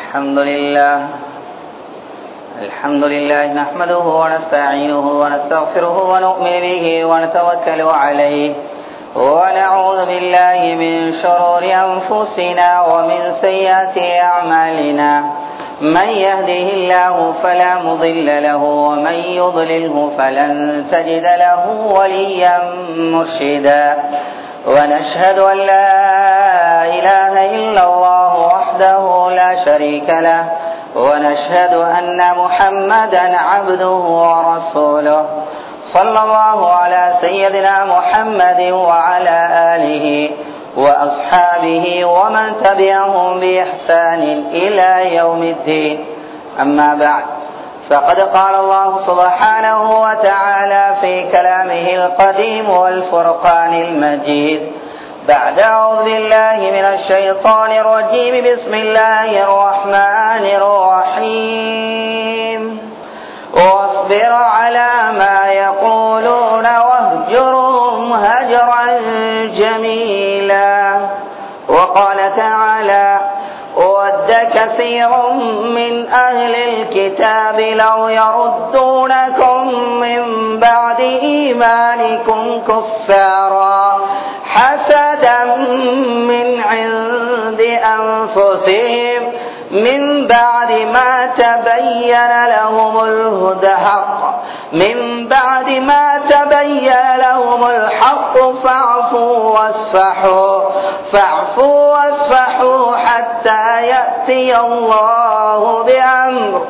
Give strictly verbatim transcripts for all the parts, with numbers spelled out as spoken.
الحمد لله الحمد لله نحمده ونستعينه ونستغفره ونؤمن به ونتوكل عليه ونعوذ بالله من شرور أنفسنا ومن سيئات أعمالنا من يهده الله فلا مضل له ومن يضلله فلن تجد له وليا مرشدا ونشهد أن لا إله إلا الله وحده لا شريك له ونشهد أن محمدا عبده ورسوله صلى الله على سيدنا محمد وعلى آله وأصحابه ومن تبعهم بإحسان إلى يوم الدين أما بعد فقد قال الله سبحانه وتعالى في كلامه القديم والفرقان المجيد بعد أعوذ بالله من الشيطان الرجيم بسم الله الرحمن الرحيم واصبر على ما يقولون واهجرهم هجرا جميلا وقال تعالى ود كثير من أهل الكتاب لو يردونكم من بعد إيمانكم كفارا حسدا من عند أنفسهم من بعد ما تبين لهم الهدى حق من بعد ما تبين لهم الحق فاعفوا واصفحوا فاعفوا واصفحوا حتى يأتي الله بأمره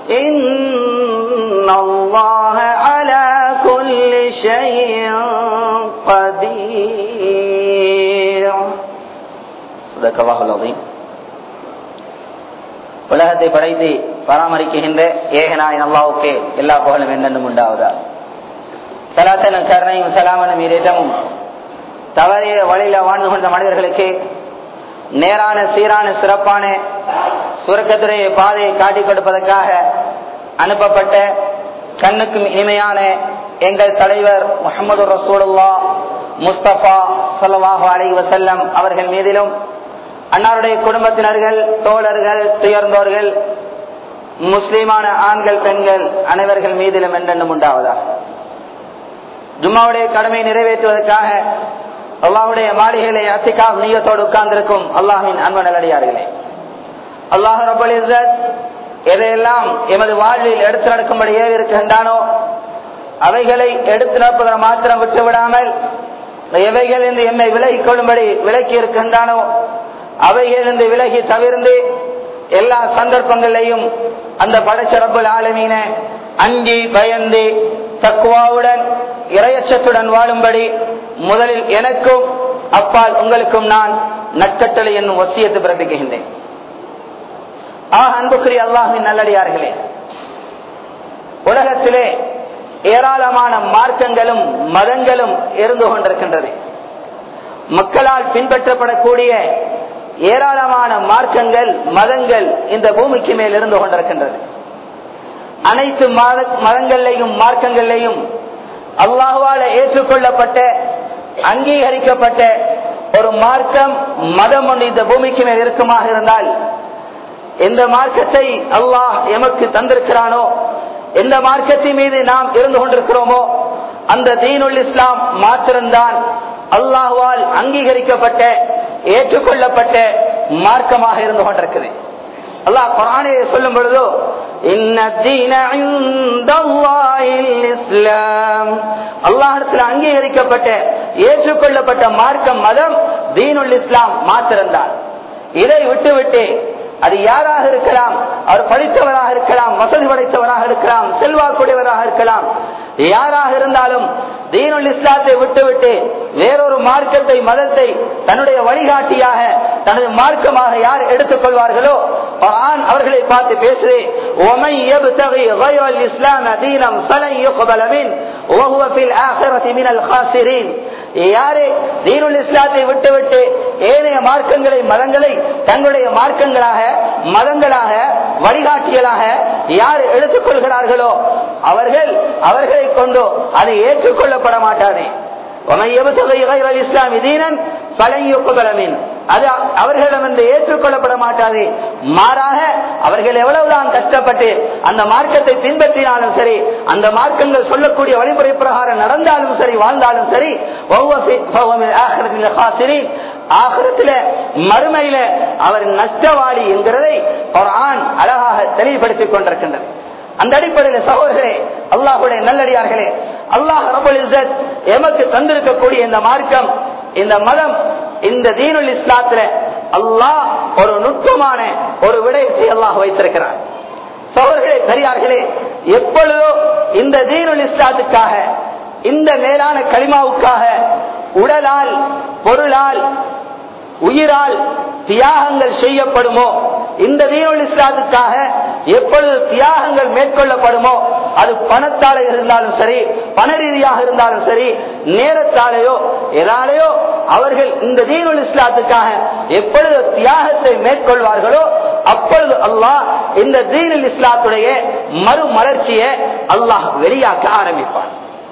إن الله على كل شيء قدير صدق الله العظيم. உலகத்தை படைத்து பராமரிக்கின்ற ஏகநாயன் அல்லாஹ்வுக்கே எல்லா புகழும் என்னென்னும் உண்டாவதா. ஸலாத்தனும் கருணையும் ஸலாமனும் இரேட்டமும் தவறிய வழியில வாழ்ந்து கொண்ட மனிதர்களுக்கு நேரான சீரான சிறப்பான சுரக்கத்துடைய பாதையை காட்டிக் கொடுப்பதற்காக அனுப்பப்பட்ட கண்ணுக்கும் இனிமையான எங்கள் தலைவர் முஹம்மது ரசூலுல்லாஹ் முஸ்தபா ஸல்லல்லாஹு அலைஹி வஸல்லம் அவர்கள் மீதிலும் அன்னாருடைய குடும்பத்தினர்கள் தோழர்கள் துயர்ந்தோர்கள் முஸ்லிமான ஆண்கள் பெண்கள் அனைவர்கள் மீதிலும் என்றென்றும் உண்டாவதா. ஜும்மாவுடைய கடமையை நிறைவேற்றுவதற்காக அல்லாஹ்வுடைய மாளிகையிலே இஅ்திகாஃப் நிய்யத்தோடு உட்கார்ந்திருக்கும் அல்லாஹ்வின் அன்பு நல்லடியார்களே, அல்லாஹ் ரப்பல் இஸ்ஸத் எதையெல்லாம் எமது வாழ்வில் எடுத்து நடக்கும்படி ஏவி இருக்கின்றானோ அவைகளை எடுத்து நடப்பதை மாத்திரம் விட்டுவிடாமல் எவைகள் என்று எம்மை விலகிக் கொள்ளும்படி விலக்கி இருக்கின்றானோ அவைகளிலிருந்து விலகி தவிர்ந்து எல்லா சந்தர்ப்பங்களையும் அந்த படைச்ச ரப்பல் ஆலமீன அஞ்சி பயந்து தக்வாவுடன் இறையச்சத்துடன் வாழும்படி முதலில் எனக்கும் அப்பால் உங்களுக்கும் நான் நற்கட்டளை என்னும் வசியத்தை பிறப்பிக்கின்றேன். ஆக அன்புக்குரிய அல்லாஹ்வின் நல்லடியார்களே, உலகத்திலே ஏராளமான மார்க்கங்களும் மதங்களும் இருந்து கொண்டிருக்கின்றது. மக்களால் பின்பற்றப்படக்கூடிய ஏராளமான மார்க்கங்கள் மதங்கள் இந்த பூமிக்கு மேல் இருந்து கொண்டிருக்கின்றது. அனைத்து மதங்களையும் மார்க்கங்களையும் அல்லாஹ்வால ஏற்றுக்கொள்ளப்பட்ட அங்கீகரிக்கப்பட்ட ஒரு மார்க்கம் மதம் ஒன்று இந்த பூமிக்கு மேல் இருக்குமாக இருந்தால் எந்த மார்க்கத்தை அல்லாஹ் எமக்கு தந்திருக்கிறானோ எந்த மார்க்கத்தின் மீது நாம் இருந்து கொண்டிருக்கிறோமோ அந்த தீனுல் இஸ்லாம் மாத்திரம்தான் அல்லாஹ்வால் அங்கீகரிக்கப்பட்ட ஏற்றுக்கொள்ளப்பட்ட மார்க்கமாக இருந்து கொண்டிருக்குது. அல்லாஹ் குர்ஆனிலே சொல்லும் பொழுது அல்லாஹ்விடத்தில் அங்கீகரிக்கப்பட்ட ஏற்றுக்கொள்ளப்பட்ட மார்க்கம் மதம் தீனுல் இஸ்லாம் மாத்திரம்தான். இதை விட்டுவிட்டு அது யாராக இருக்கலாம், அவர் படித்தவராக இருக்கலாம், வசதி படைத்தவராக இருக்கலாம், செல்வாக்குடையவராக இருக்கலாம், யாராக இருந்தாலும் தீனுல் இஸ்லாத்தை விட்டுவிட்டு வேறொரு மார்க்கத்தை மதத்தை தன்னுடைய வழிகாட்டியாக தனது மார்க்கமாக யார் எடுத்துக்கொள்வார்களோ குர்ஆன் அவர்களை பார்த்து பேசுதே, وَمَن يَبْتَغِي غَيْرَ الْإِسْلَامَ دِينًا فَلَن يُقْبَلَ مِنْهُ وَهُوَ فِي الْآخِرَةِ مِنَ الْخَاسِرِينَ. யாரே தீனுல் இஸ்லாத்தை விட்டுவிட்டு ஏனைய மார்க்கங்களை மதங்களை தங்களுடைய மார்க்கங்களாக மதங்களாக வழிகாட்டியலாக யார் எடுத்துக்கொள்கிறார்களோ அவர்கள் அவர்களை கொண்டு அது ஏற்றுக்கொள்ளப்பட மாட்டாது. அது அவர்களிடம் என்று ஏற்றுக்கொள்ளப்பட மாட்டாது. மாறாக அவர்கள் எவ்வளவுதான் கஷ்டப்பட்டு அந்த மார்க்கத்தை பின்பற்றினாலும் சரி, அந்த மார்க்கங்கள் சொல்லக்கூடிய வழிமுறை பிரகாரம் நடந்தாலும் சரி, வாழ்ந்தாலும் சரி, ஆகிரத்தில மறுமையில அவர் நஷ்டவாளி என்கிறதை குர்ஆன் அழகாக தெளிவுபடுத்திக் கொண்டிருக்கின்றது. அந்த அடிப்படையில் சகோதரர்களே, அல்லாஹ்வுடைய நல்லடியார்களே, அல்லாஹ் ரப்பல் இஸ்ஸத் எமக்கு தந்திருக்கக்கூடிய இந்த மார்க்கம், இந்த மதம், இந்த தீனுல் இஸ்லாத்துல அல்லாஹ் ஒரு நுட்பமான ஒரு விடயத்தை அல்லாஹ் வைத்திருக்கிறார். சகோதரர்களே, பெரியார்களே, எப்பொழுதோ இந்த தீனுல் இஸ்லாத்துக்காக, இந்த மேலான கலிமாவுக்காக உடலால், பொருளால், உயிரால் தியாகங்கள் செய்யப்படுமோ, இந்த தீனுல் இஸ்லாத்துக்காக எப்பொழுது தியாகங்கள் மேற்கொள்ளப்படுமோ, அது பணத்தாலே இருந்தாலும் சரி, பண ரீதியாக இருந்தாலும் சரி, நேரத்தாலேயோ எதாலேயோ அவர்கள் இந்த தீனுல் இஸ்லாத்துக்காக எப்பொழுது தியாகத்தை மேற்கொள்வார்களோ அப்பொழுது அல்லாஹ் இந்த தீனுல் இஸ்லாத்துடைய மறுமலர்ச்சியை அல்லாஹ் வெளியாக்க ஆரம்பிப்பான்.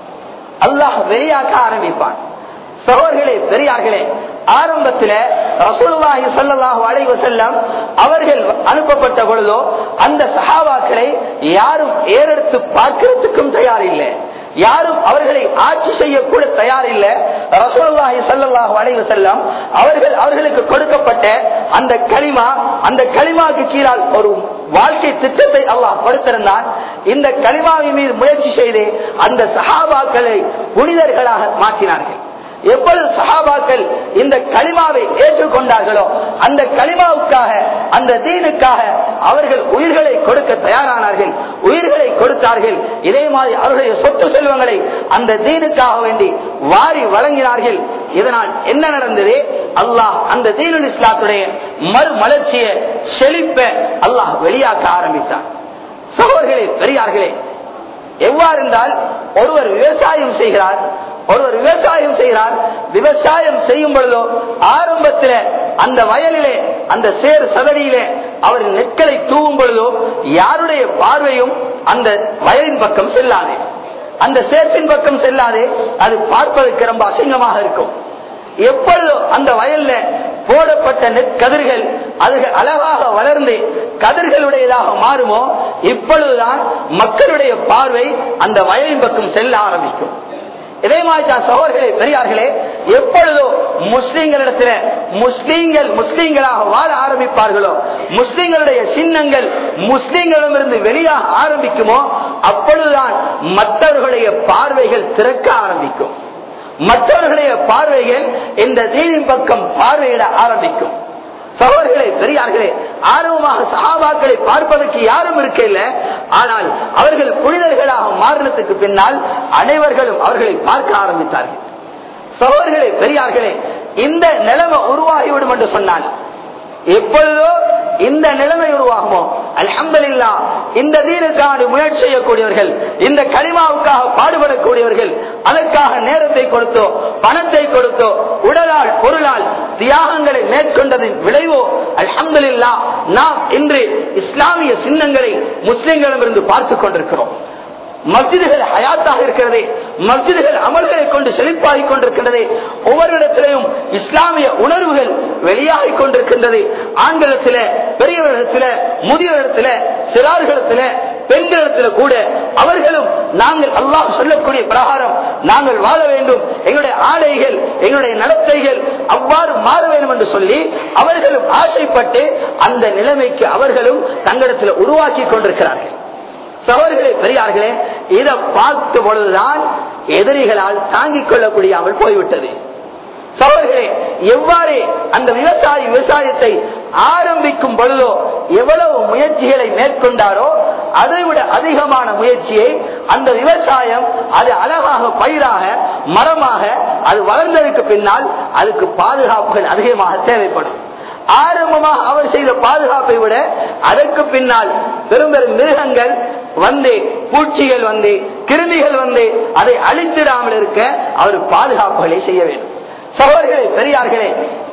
அல்லாஹ் வெளியாக்க ஆரம்பிப்பான். சகோதரர்களே, பெரியார்களே, ஆரம்பத்தில் ரசூலுல்லாஹி ஸல்லல்லாஹு அலைஹி வஸல்லம் அவர்கள் அனுப்பப்பட்ட பொழுதோ அந்த சஹாபாக்களை யாரும் ஏறெடுத்து பார்க்கிறதுக்கும் தயார் இல்லை, யாரும் அவர்களை ஆட்சி செய்யக்கூட தயார் இல்லை. ரசூலுல்லாஹி ஸல்லல்லாஹு அலைஹி வஸல்லம் அவர்கள் அவர்களுக்கு கொடுக்கப்பட்ட அந்த கலிமா, அந்த கலிமாவுக்கு கீழால் ஒரு வாழ்க்கை திட்டத்தை அல்லாஹ் கொடுத்திருந்தான். இந்த கலிமாவின் மீது முயற்சி செய்து அந்த சஹாபாக்களை புனிதர்களாக மாற்றினார்கள். எப்பொழுது சஹாபாக்கள் இந்த கலிமாவை ஏற்றுக்கொண்டார்களோ அந்த கலிமாவுக்காக, அந்த தீனுக்காக அவர்கள் உயிர்களை கொடுக்க தயாரானார்கள், உயிர்களை கொடுத்தார்கள். இதே மாதிரி அவர்களுடைய சொத்து செல்வங்களை அந்த தீனுக்காக வேண்டி வாரி வழங்கினார்கள். இதனால் என்ன நடந்தது? அல்லாஹ் அந்த தீனுல் இஸ்லாத்துடைய மறுமலர்ச்சியை, செழிப்ப அல்லாஹ் வெளியாக்க ஆரம்பித்தார். சகோதரர்களே, பெரியார்களே, எவ்வாறு என்றால், ஒருவர் விவசாயம் செய்கிறார், ஒருவர் விவசாயம் செய்கிறார். விவசாயம் செய்யும் பொழுதோ ஆரம்பத்தில் அந்த வயலிலே, அந்த சேர் சதடியிலே அவர் நெற்களை தூவும் பொழுதோ யாருடைய பார்வையும் அந்த வயலின் பக்கம் செல்லாது, அந்த சேற்றின் பக்கம் செல்லாது. அது பார்ப்பதற்கு ரொம்ப அசிங்கமாக இருக்கும். எப்பொழுதோ அந்த வயல்ல போடப்பட்ட நெற்கதிர்கள் அது அழகாக வளர்ந்து கதிர்களுடையதாக மாறுமோ இப்பொழுதுதான் மக்களுடைய பார்வை அந்த வயலின் பக்கம் செல்ல ஆரம்பிக்கும். இதே மாதிரி தான் சகோதரர்களே, பெரியார்களே, எப்பொழுதோ முஸ்லீம்களிடத்தில் முஸ்லீம்கள் முஸ்லீம்களாக வாழ ஆரம்பிப்பார்களோ, முஸ்லீம்களுடைய சின்னங்கள் முஸ்லீம்களிடமிருந்து வெளியாக ஆரம்பிக்குமோ அப்பொழுதுதான் மற்றவர்களுடைய பார்வைகள் திறக்க ஆரம்பிக்கும், மற்றவர்களுடைய பார்வைகள் இந்த தீனின் பக்கம் பார்வையிட ஆரம்பிக்கும். சகோதரர்களே, பெரியார்களே, ஆர்வமாக சஹாபாக்களை பார்ப்பதற்கு யாரும் இருக்கல. ஆனால் அவர்கள் புனிதர்களாக மாறினத்துக்கு பின்னால் அனைவர்களும் அவர்களை பார்க்க ஆரம்பித்தார்கள். சகோதரர்களே, பெரியார்களே, இந்த நிலைமை உருவாகிவிடும் என்று சொன்னால் எப்பொழுதோ இந்த நிலைமை உருவாகுமோ, அல்ஹம்துலில்லாஹ், இந்த தீனுக்காக முயற்சி செய்யக்கூடியவர்கள், இந்த கலிமாவுக்காக பாடுபடக்கூடியவர்கள், அதற்காக நேரத்தை கொடுத்தோ, பணத்தை கொடுத்தோ, உடலால், பொருளால் தியாகங்களை மேற்கொண்டதின் விளைவோ அல்ஹம்துலில்லாஹ் நாம் இன்று இஸ்லாமிய சின்னங்களை முஸ்லிம்களிடமிருந்து பார்த்துக் கொண்டிருக்கிறோம். மஸ்ஜிதுகள் ஹயாத்தாக இருக்கிறது, மஸ்ஜிதுகள் அமல்களை கொண்டு செழிப்பாகிக் கொண்டிருக்கின்றது. ஒவ்வொரு இடத்திலையும் இஸ்லாமிய உணர்வுகள் வெளியாகிக் கொண்டிருக்கின்றது. ஆண்களிடத்தில, பெரியவர்களிடத்தில, முதியோரிடத்தில, சிறார்களிடத்தில, பெண்களிடத்தில் கூட அவர்களும் நாங்கள் அல்லாஹ் சொல்லக்கூடிய பிரகாரம் நாங்கள் வாழ வேண்டும், எங்களுடைய ஆடைகள், எங்களுடைய நடத்தைகள் அவ்வாறு மாற வேண்டும் என்று சொல்லி அவர்களும் ஆசைப்பட்டு அந்த நிலைமைக்கு அவர்களும் தங்களிடத்தில் உருவாக்கி கொண்டிருக்கிறார்கள். சகோதரர்களே, பெரியார்களே, இதை பார்த்த பொழுதுதான் எதிரிகளால் தாங்கிக் கொள்ள முடியாமல் போய்விட்டது. சகோதரர்களே, எவ்வாறு அந்த விவசாயி விவசாயத்தை ஆரம்பிக்கும் பொழுதோ எவ்வளவு முயற்சிகளை மேற்கொண்டாரோ அதைவிட அதிகமான முயற்சியை அந்த விவசாயம் அது அழகாக பயிராக மரமாக அது வளர்ந்ததற்கு பின்னால் அதுக்கு பாதுகாப்புகள் அதிகமாக தேவைப்படும். ஆரம்பமாக அவர் செய்த பாதுகாப்பை விட அதற்கு பின்னால் பெரும் பெரும் மிருகங்கள் வந்து, பூச்சிகள் வந்து, கிருமிகள் வந்து அதை அழித்திடாமல் இருக்க அவர் பாதுகாப்புகளை செய்ய வேண்டும். சகோதரர்களே, பெரியார்களே,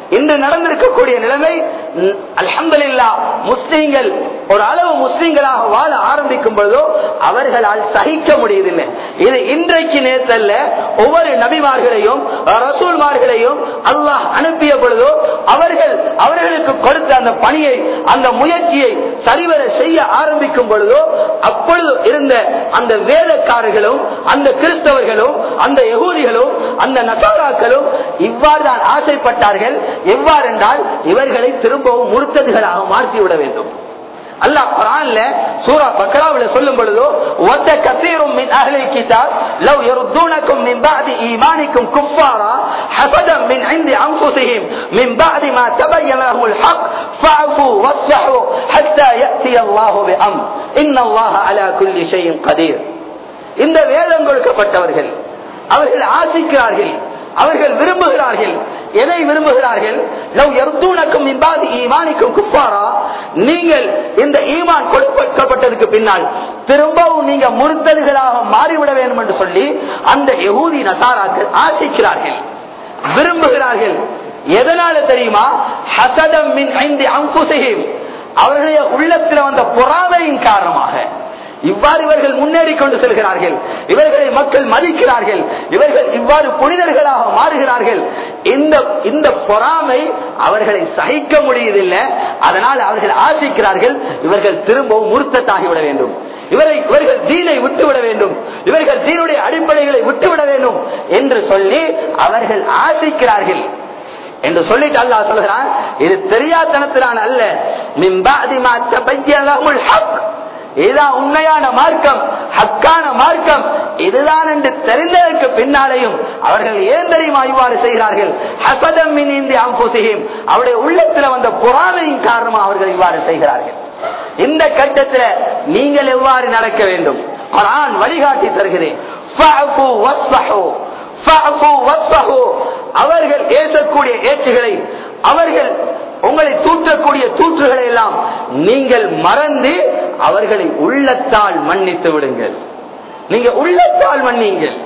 இன்று நடந்திருக்கக்கூடிய நிலைமை அல்ஹம்துலில்லாஹ் முஸ்லிம்கள் ஒரு அளவு முஸ்லிம்களாக வாழ ஆரம்பிக்கும் பொழுதோ அவர்களால் சகிக்க முடியவில்லை. இது இன்றைக்கு நேரத்தல்ல, ஒவ்வொரு நபிமார்களையும் ரசூல்மார்களையும் அல்லாஹ் அனுப்பிய பொழுதோ அவர்கள் அவர்களுக்கு கொடுத்த அந்த பணியை அந்த முயற்சியை சரிவர செய்ய ஆரம்பிக்கும் பொழுதோ அப்பொழுது இருந்த அந்த வேதக்காரர்களும் அந்த கிறிஸ்தவர்களும் அந்த யகூதிகளும் அந்த நசாராக்களும் இவ்வாறு தான் ஆசைப்பட்டார்கள். எவ்வாறு என்றால் இவர்களை திரும்பவும் முர்த்ததுகளாக மாற்றிவிட வேண்டும். அல்லாஹ் குர்ஆன்ல சூரா பக்ராவில சொல்லும் பொழுது வத கஸீரும் மின் அஹ்லில் கிதாப் லவ் யர்துனகும் மின் பஅதி ஈமானிக்கும் குஃபாரா ஹஸதன் மின் இன்தி அன்ஃபுஸிஹிம் மின் பஅதி மா தபய்யன லஹுல் ஹக் ஃபஅஃபு வஸ்ஃபஹு ஹத்தா யஅதி அல்லாஹு பிஅம் இன்னல்லாஹ அலா குல்லி ஷைஇன் கதீர். இந்த வேதம் கொடுக்கப்பட்டவர்கள் அவர்கள் ஆசிக்கிறார்கள், அவர்கள் விரும்புகிறார்கள். எதை விரும்புகிறார்கள்? லவ் யர்துனகும் மின் பஅதி ஈமானிக்கும் குஃபாரா, நீங்கள் இந்த ஈமான் கொடுக்கப்பட்டதுக்கு பின்னால் திரும்பவும் நீங்க முர்த்ததுகளாக மாறிவிட வேண்டும் என்று சொல்லி அந்த யஹூதி நசாராக்கள் ஆசிக்கிறார்கள், விரும்புகிறார்கள். எதனால தெரியுமா? ஹஸதம் மின் இன்தி அன்ஃபுஸிஹிம், அவர்களுடைய உள்ளத்தில் வந்த பொறாமையின் காரணமாக இவ்வாறு இவர்கள் முன்னேறி கொண்டு செல்கிறார்கள். இவர்களை மக்கள் மதிக்கிறார்கள், இவர்கள் இவ்வாறு புனிதர்களாக மாறுகிறார்கள். இந்த இந்த பொறாமை அவர்களை சகிக்க முடியவில்லை. அதனால் அவர்கள் ஆசிக்கிறார்கள் இவர்கள் திரும்பவும் முர்த்தத்தாகிவிட வேண்டும், இவரை இவர்கள் தீனை விட்டுவிட வேண்டும், இவர்கள் தீனுடைய அடிப்படைகளை விட்டுவிட வேண்டும் என்று சொல்லி அவர்கள் ஆசிக்கிறார்கள் என்று சொல்லிட்டு அல்லாஹ் சொல்கிறான், இது தெரியாதனத்திலான அல்ல, மின் பஅதி மா தபய்யன லஹுல் ஹக், இதுதான் உண்மையான மார்க்கம், ஹக்கான மார்க்கம் இதுதான் என்று தெரிந்ததற்கு பின்னாலேயும் அவர்கள் ஏன் தெரியுமா இவ்வாறு செய்கிறார்கள்? ஹஸதம் மின் இன்தி அன்ஃபுஸிஹிம், அவருடைய உள்ளத்தில் வந்த பொறாமையின் காரணமாக அவர்கள் இவ்வாறு செய்கிறார்கள். இந்த கட்டத்தில் நீங்கள் எவ்வாறு நடக்க வேண்டும்? குர்ஆன் வழிகாட்டி தருகிறேன். ஃபஅஃபு வஸ்ஃபஹு, ஃபஅஃபு வஸ்ஃபஹு, அவர்கள் ஏசக்கூடிய ஏச்சுகளை, அவர்கள் உங்களை தூற்றக்கூடிய தூற்றுகளை எல்லாம் நீங்கள் மறந்து அவர்களை உள்ளத்தால் மன்னித்து விடுங்கள். நீங்க உள்ளத்தால் மன்னிங்கள்.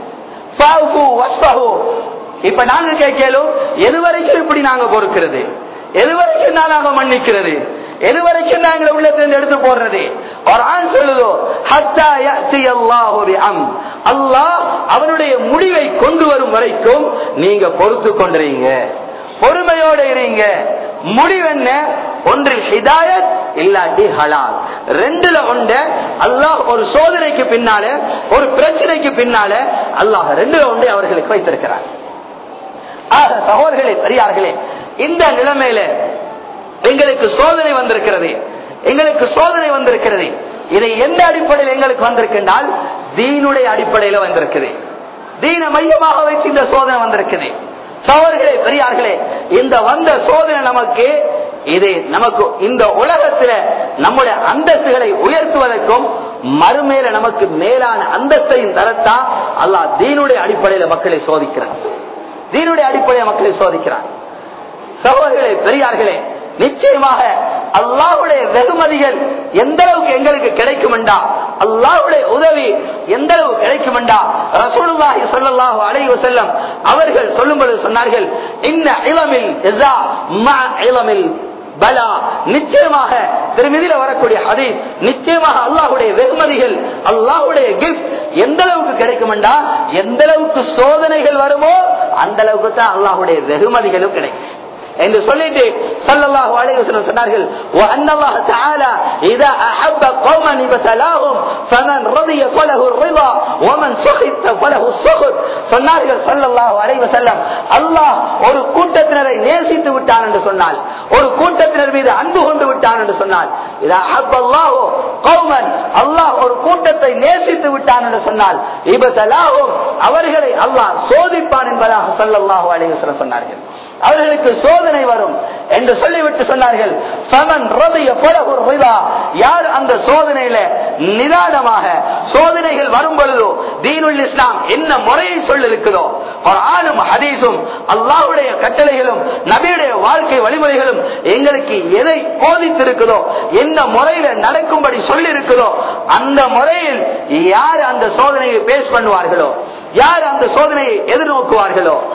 இப்ப நாங்க கேட்கலும் எதுவரைக்கும் இப்படி நாங்க பொறுக்கிறது, எதுவரைக்கும் தான் நாங்க மன்னிக்கிறது, எதுவரைக்கும் நாங்கள் உள்ளத்திலிருந்து எடுத்து போடுறது? குர்ஆன் சொல்லுதோ ஹத்தா யஅதி அல்லாஹு பிஅம், அல்லாஹ் அவனுடைய முடிவை கொண்டு வரும் வரைக்கும் நீங்க பொறுத்து கொண்டிருங்க, பொறுமையோடு இருங்க. முடிவென்ன? ஒன்றில் ஹிதாயத் இல்லாட்டி ஹலால். ரெண்டுல ஒன்ற அல்லாஹ் ஒரு சோதனைக்கு பின்னால, ஒரு பிரச்சனைக்கு பின்னால அல்லாஹ் ரெண்டுல ஒன்றை அவர்களுக்கு வைத்திருக்கிறார். ஆக சகோதரர்களே, பெரியார்களே, இந்த நிலைமையில எங்களுக்கு சோதனை வந்திருக்கிறது, எங்களுக்கு சோதனை வந்திருக்கிறது. இதை எந்த அடிப்படையில் எங்களுக்கு வந்திருக்கின்றால் தீனுடைய அடிப்படையில் வந்திருக்குது, தீன மையமாக வைத்து இந்த சோதனை வந்திருக்குது. சகோதரர்களே, பெரியார்களே, இந்த வந்த சோதனை நமக்கு இது நமக்கு இந்த உலகத்தில் நம்முடைய அந்தஸ்துகளை உயர்த்துவதற்கும் மறுமேல நமக்கு மேலான அந்தஸ்தையும் தரத்தான் அல்லாஹ் தீனுடைய அடிப்படையில் மக்களை சோதிக்கிறார், தீனுடைய அடிப்படையில் மக்களை சோதிக்கிறார். சகோதரர்களே, பெரியார்களே, நிச்சயமாக அல்லாஹ்வுடைய வெகுமதிகள் எந்த அளவுக்கு எங்களுக்கு கிடைக்கும் என்றா, அல்லாஹ்வுடைய உதவி எந்த அளவு கிடைக்கும் என்றா, ரசூலுல்லாஹி ஸல்லல்லாஹு அலைஹி வஸல்லம் அவர்கள் சொல்லும்போது சொன்னார்கள், இன்ன இலமில் இஸா மா இலமில் பலா, நிச்சயமாக திருமதியில வரக்கூடிய ஹதீஸ், நிச்சயமாக அல்லாஹ்வுடைய வெகுமதிகள், அல்லாஹ்வுடைய கிஃப்ட் எந்த அளவுக்கு கிடைக்கும் என்றா, எந்த அளவுக்கு சோதனைகள் வருமோ அந்த அளவுக்கு தான் அல்லாஹ்வுடைய வெகுமதிகளும் கிடைக்கும் என்று சொல்லிட்டு ஸல்லல்லாஹு அலைஹி வஸல்லம் சொன்னார்கள், வ அன்னல்லாஹ தஆலா இதா அஹப்ப கௌமன் இப்தலாஹும் ஃபமன் ரதிய ஃபலஹு ரிதா வ மன் ஸஹித ஃபலஹு ஸஹத். சொன்னார்கள் ஸல்லல்லாஹு அலைஹி வஸல்லம், அல்லாஹ் ஒரு கூட்டத்தினரை நேசித்து விட்டான் என்று சொன்னால், ஒரு கூட்டத்தினர் மீது அன்பு கொண்டு விட்டான் என்று சொன்னால், இதா அஹப்பல்லாஹு கௌமன், அல்லாஹ் ஒரு கூட்டத்தை நேசித்து விட்டான் என்று சொன்னால், இப்தலாஹும் அவர்களை அல்லாஹ் சோதிப்பான் என்பதாக ஸல்லல்லாஹு அலைஹி வஸல்லம் சொன்னார்கள். அவர்களுக்கு சோதனை வரும் என்று சொல்லிவிட்டு சொன்னார்கள், ஃபமன் ரதிய ஃபலஹு ரிதா, யார் அந்த சோதனையில நிதானமாக சோதனைகள் வரும் பொழுதோ தீனுல் இஸ்லாம் என்ன முறையை சொல்லிருக்குதோ, குர்ஆனும் ஹதீஸும் அல்லாஹ்வுடைய கட்டளைகளும் நபியுடைய வாழ்க்கை வழிமுறைகளும் எங்களுக்கு எதை போதித்திருக்குதோ, என்ன முறையில நடக்கும்படி சொல்லி இருக்குதோ, அந்த முறையில் யார் அந்த சோதனையை பேஸ் பண்ணுவார்களோ, யார் அந்த சோதனையை எதிர்நோக்குவார்களோ,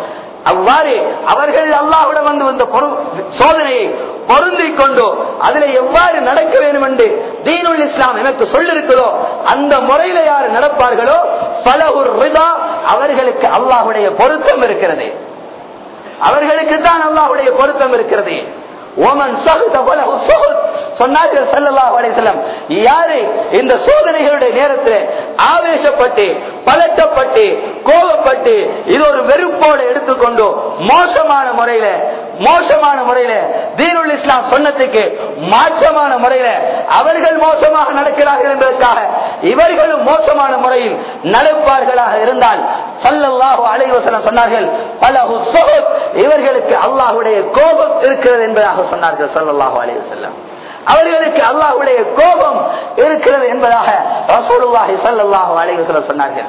அவ்வாறு அவர்கள் அல்லாஹ்விடம் வந்து இந்த சோதனையை பொருந்திக் கொண்டு அதில் எவ்வாறு நடக்க வேண்டும் என்று தீனுல் இஸ்லாம் எனக்கு சொல்லிருக்கிறதோ அந்த முறையில யார் நடப்பார்களோ ஃபலஹுர் ரிதா, அவர்களுக்கு அல்லாஹ்வுடைய பொருத்தம் இருக்கிறது. அவர்களுக்கு தான் அல்லாஹ்வுடைய பொருத்தம் இருக்கிறது. ஓமன் சஹத ஃபலஹு சுஹத் சொன்னார்கள் ஸல்லல்லாஹு அலைஹி வஸல்லம். யாரு இந்த சோதனைகளுடைய நேரத்தில் ஆவேசப்பட்டு பதட்டப்பட்டு கோபப்பட்டு இது ஒரு வெறுப்போடு எடுத்துக்கொண்டு மோசமான முறையில மோசமான முறையில தீனுல் இஸ்லாம் சொன்னதுக்கு மாற்றமான முறையில அவர்கள் மோசமாக நடக்கிறார்கள் என்பதற்காக இவர்களும் மோசமான முறையில் நடப்பார்களாக இருந்தால் ஸல்லல்லாஹு அலைஹி வஸல்லம் சொன்னார்கள் ஃபலஹு சுஹத், இவர்களுக்கு அல்லாஹ்வுடைய கோபம் இருக்கிறது என்பதாக சொன்னார்கள் ஸல்லல்லாஹு அலைஹி வஸல்லம். அவர்களுக்கு அல்லாஹ்வுடைய கோபம் இருக்கிறது என்பதாக ரசூலுல்லாஹி ஸல்லல்லாஹு அலைஹி வஸல்லம் சொன்னார்கள்.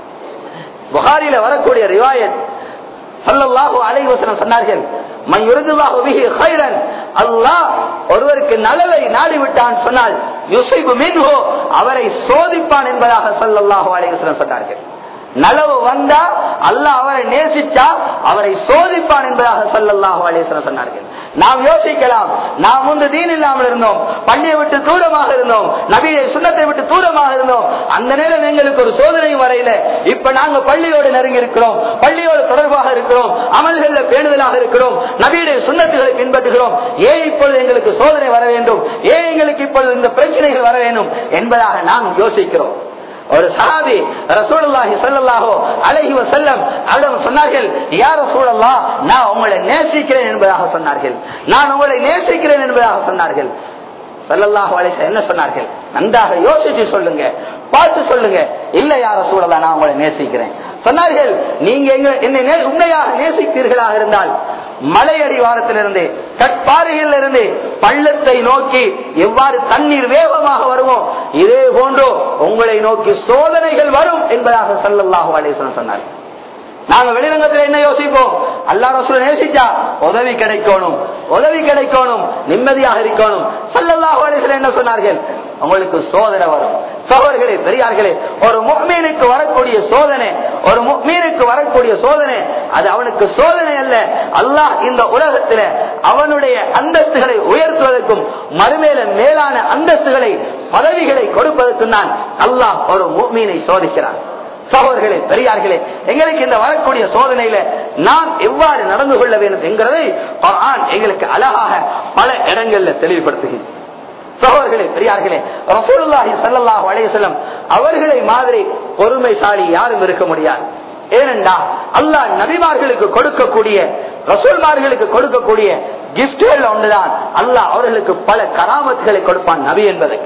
புகாரில வரக்கூடிய ரிவாயத் ஸல்லல்லாஹு அலைஹி வஸல்லம் சொன்னார்கள், மன் யுரிதுல்லாஹு பிஹி கைரன், அல்லாஹ் ஒருவருக்கு நலவை நாடிவிட்டான் சொன்னால் யுஸிபு மின்ஹு, அவரை சோதிப்பான் என்பதாக ஸல்லல்லாஹு அலைஹி வஸல்லம் சொன்னார்கள். நலவு வந்தா அல்லாஹ் அவரை நேசிச்சா அவரை சோதிப்பான் என்பதாக ஸல்லல்லாஹு அலைஹி வஸல்லம் சொன்னார்கள். நாம் யோசிக்கலாம், நாம் முன்பு தீன் இல்லாமல் இருந்தோம், பள்ளியை விட்டு தூரமாக இருந்தோம், நபியை சுன்னத்தை விட்டு தூரமாக இருந்தோம், அந்த நேரம் எங்களுக்கு ஒரு சோதனையும் வரையில. இப்ப நாங்க பள்ளியோடு நெருங்கி இருக்கிறோம், பள்ளியோடு தொடர்பாக இருக்கிறோம், அமல்கள்ல பேணுதலாக இருக்கிறோம், நபியுடைய சுன்னத்துகளை பின்பற்றுகிறோம், ஏன் இப்பொழுது எங்களுக்கு சோதனை வர வேண்டும், ஏன் எங்களுக்கு இப்பொழுது இந்த பிரச்சனைகள் வர வேண்டும் என்பதாக நாம் யோசிக்கிறோம். ஒரு சஹாபி ரசூலுல்லாஹி ஸல்லல்லாஹு அலைஹி வஸல்லம் அவரிடம் சொன்னார்கள், யா ரசூலல்லாஹ், நான் உங்களை நேசிக்கிறேன் என்பதாக சொன்னார்கள். நான் உங்களை நேசிக்கிறேன் என்பதாக சொன்னார்கள். ஸல்லல்லாஹு அலைஹி வஸல்லம் என்ன சொன்னார்கள்? நன்றாக யோசிச்சு சொல்லுங்க, பார்த்து சொல்லுங்க. இல்ல யா ரசூலல்லாஹ், நான் உங்களை நேசிக்கிறேன் சொன்னார்கள். நீங்க என்னை உண்மையாக நேசித்தீர்களாக இருந்தால் மலையடி வாரத்திலிருந்து கட்பாறையில் இருந்து பள்ளத்தை நோக்கி எவ்வாறு தண்ணீர் வேகமாக வருமோ இதே போன்று உங்களை நோக்கி சோதனைகள் வரும் என்பதாக ஸல்லல்லாஹு அலைஹி வஸல்லம் சொன்னார்கள். நாங்க வெளிரங்கத்தில் என்ன யோசிப்போம்? அல்லாஹ் ரசூலை நேசிச்சா உதவி கிடைக்கணும், உதவி கிடைக்கணும், நிம்மதியாக இருக்கணும். ஸல்லல்லாஹு அலைஹி வஸல்லம் என்ன சொன்னார்கள்? உங்களுக்கு சோதனை வரும். சகோதரர்களே, பெரியார்களே, ஒரு முஃமினுக்கு வரக்கூடிய சோதனை, ஒரு முஃமினுக்கு வரக்கூடிய சோதனை அது அவனுக்கு சோதனை அல்ல. அல்லாஹ் இந்த உலகத்தில் அவனுடைய அந்தஸ்துகளை உயர்த்துவதற்கும் மறுமையில மேலான அந்தஸ்துகளை பதவிகளை கொடுப்பதற்கும் தான் அல்லாஹ் ஒரு முஃமினை சோதிக்கிறான். சகோதரர்களே, பெரியார்களே, எங்களுக்கு இந்த வரக்கூடிய சோதனையில நாம் எவ்வாறு நடந்து கொள்ள வேண்டும் என்கிறதை குர்ஆன் எங்களுக்கு அழகாக பல இடங்கள்ல தெளிவுபடுத்துகிறது. சகோதரர்களே, பெரியார்களே, ரசூலுல்லாஹி ஸல்லல்லாஹு அலைஹி வஸல்லம் அவர்களை மாதிரி பொறுமைசாலி யாரும் இருக்க முடியாது. ஏனென்றால் அல்லாஹ் நபிமார்களுக்கு கொடுக்கக்கூடிய ரசூல்மார்களுக்கு கொடுக்கக்கூடிய கிஃப்ட்கள் ஒன்றுதான் அல்லாஹ் அவர்களுக்கு பல கராமத்துகளை கொடுப்பான் நபி என்பதை.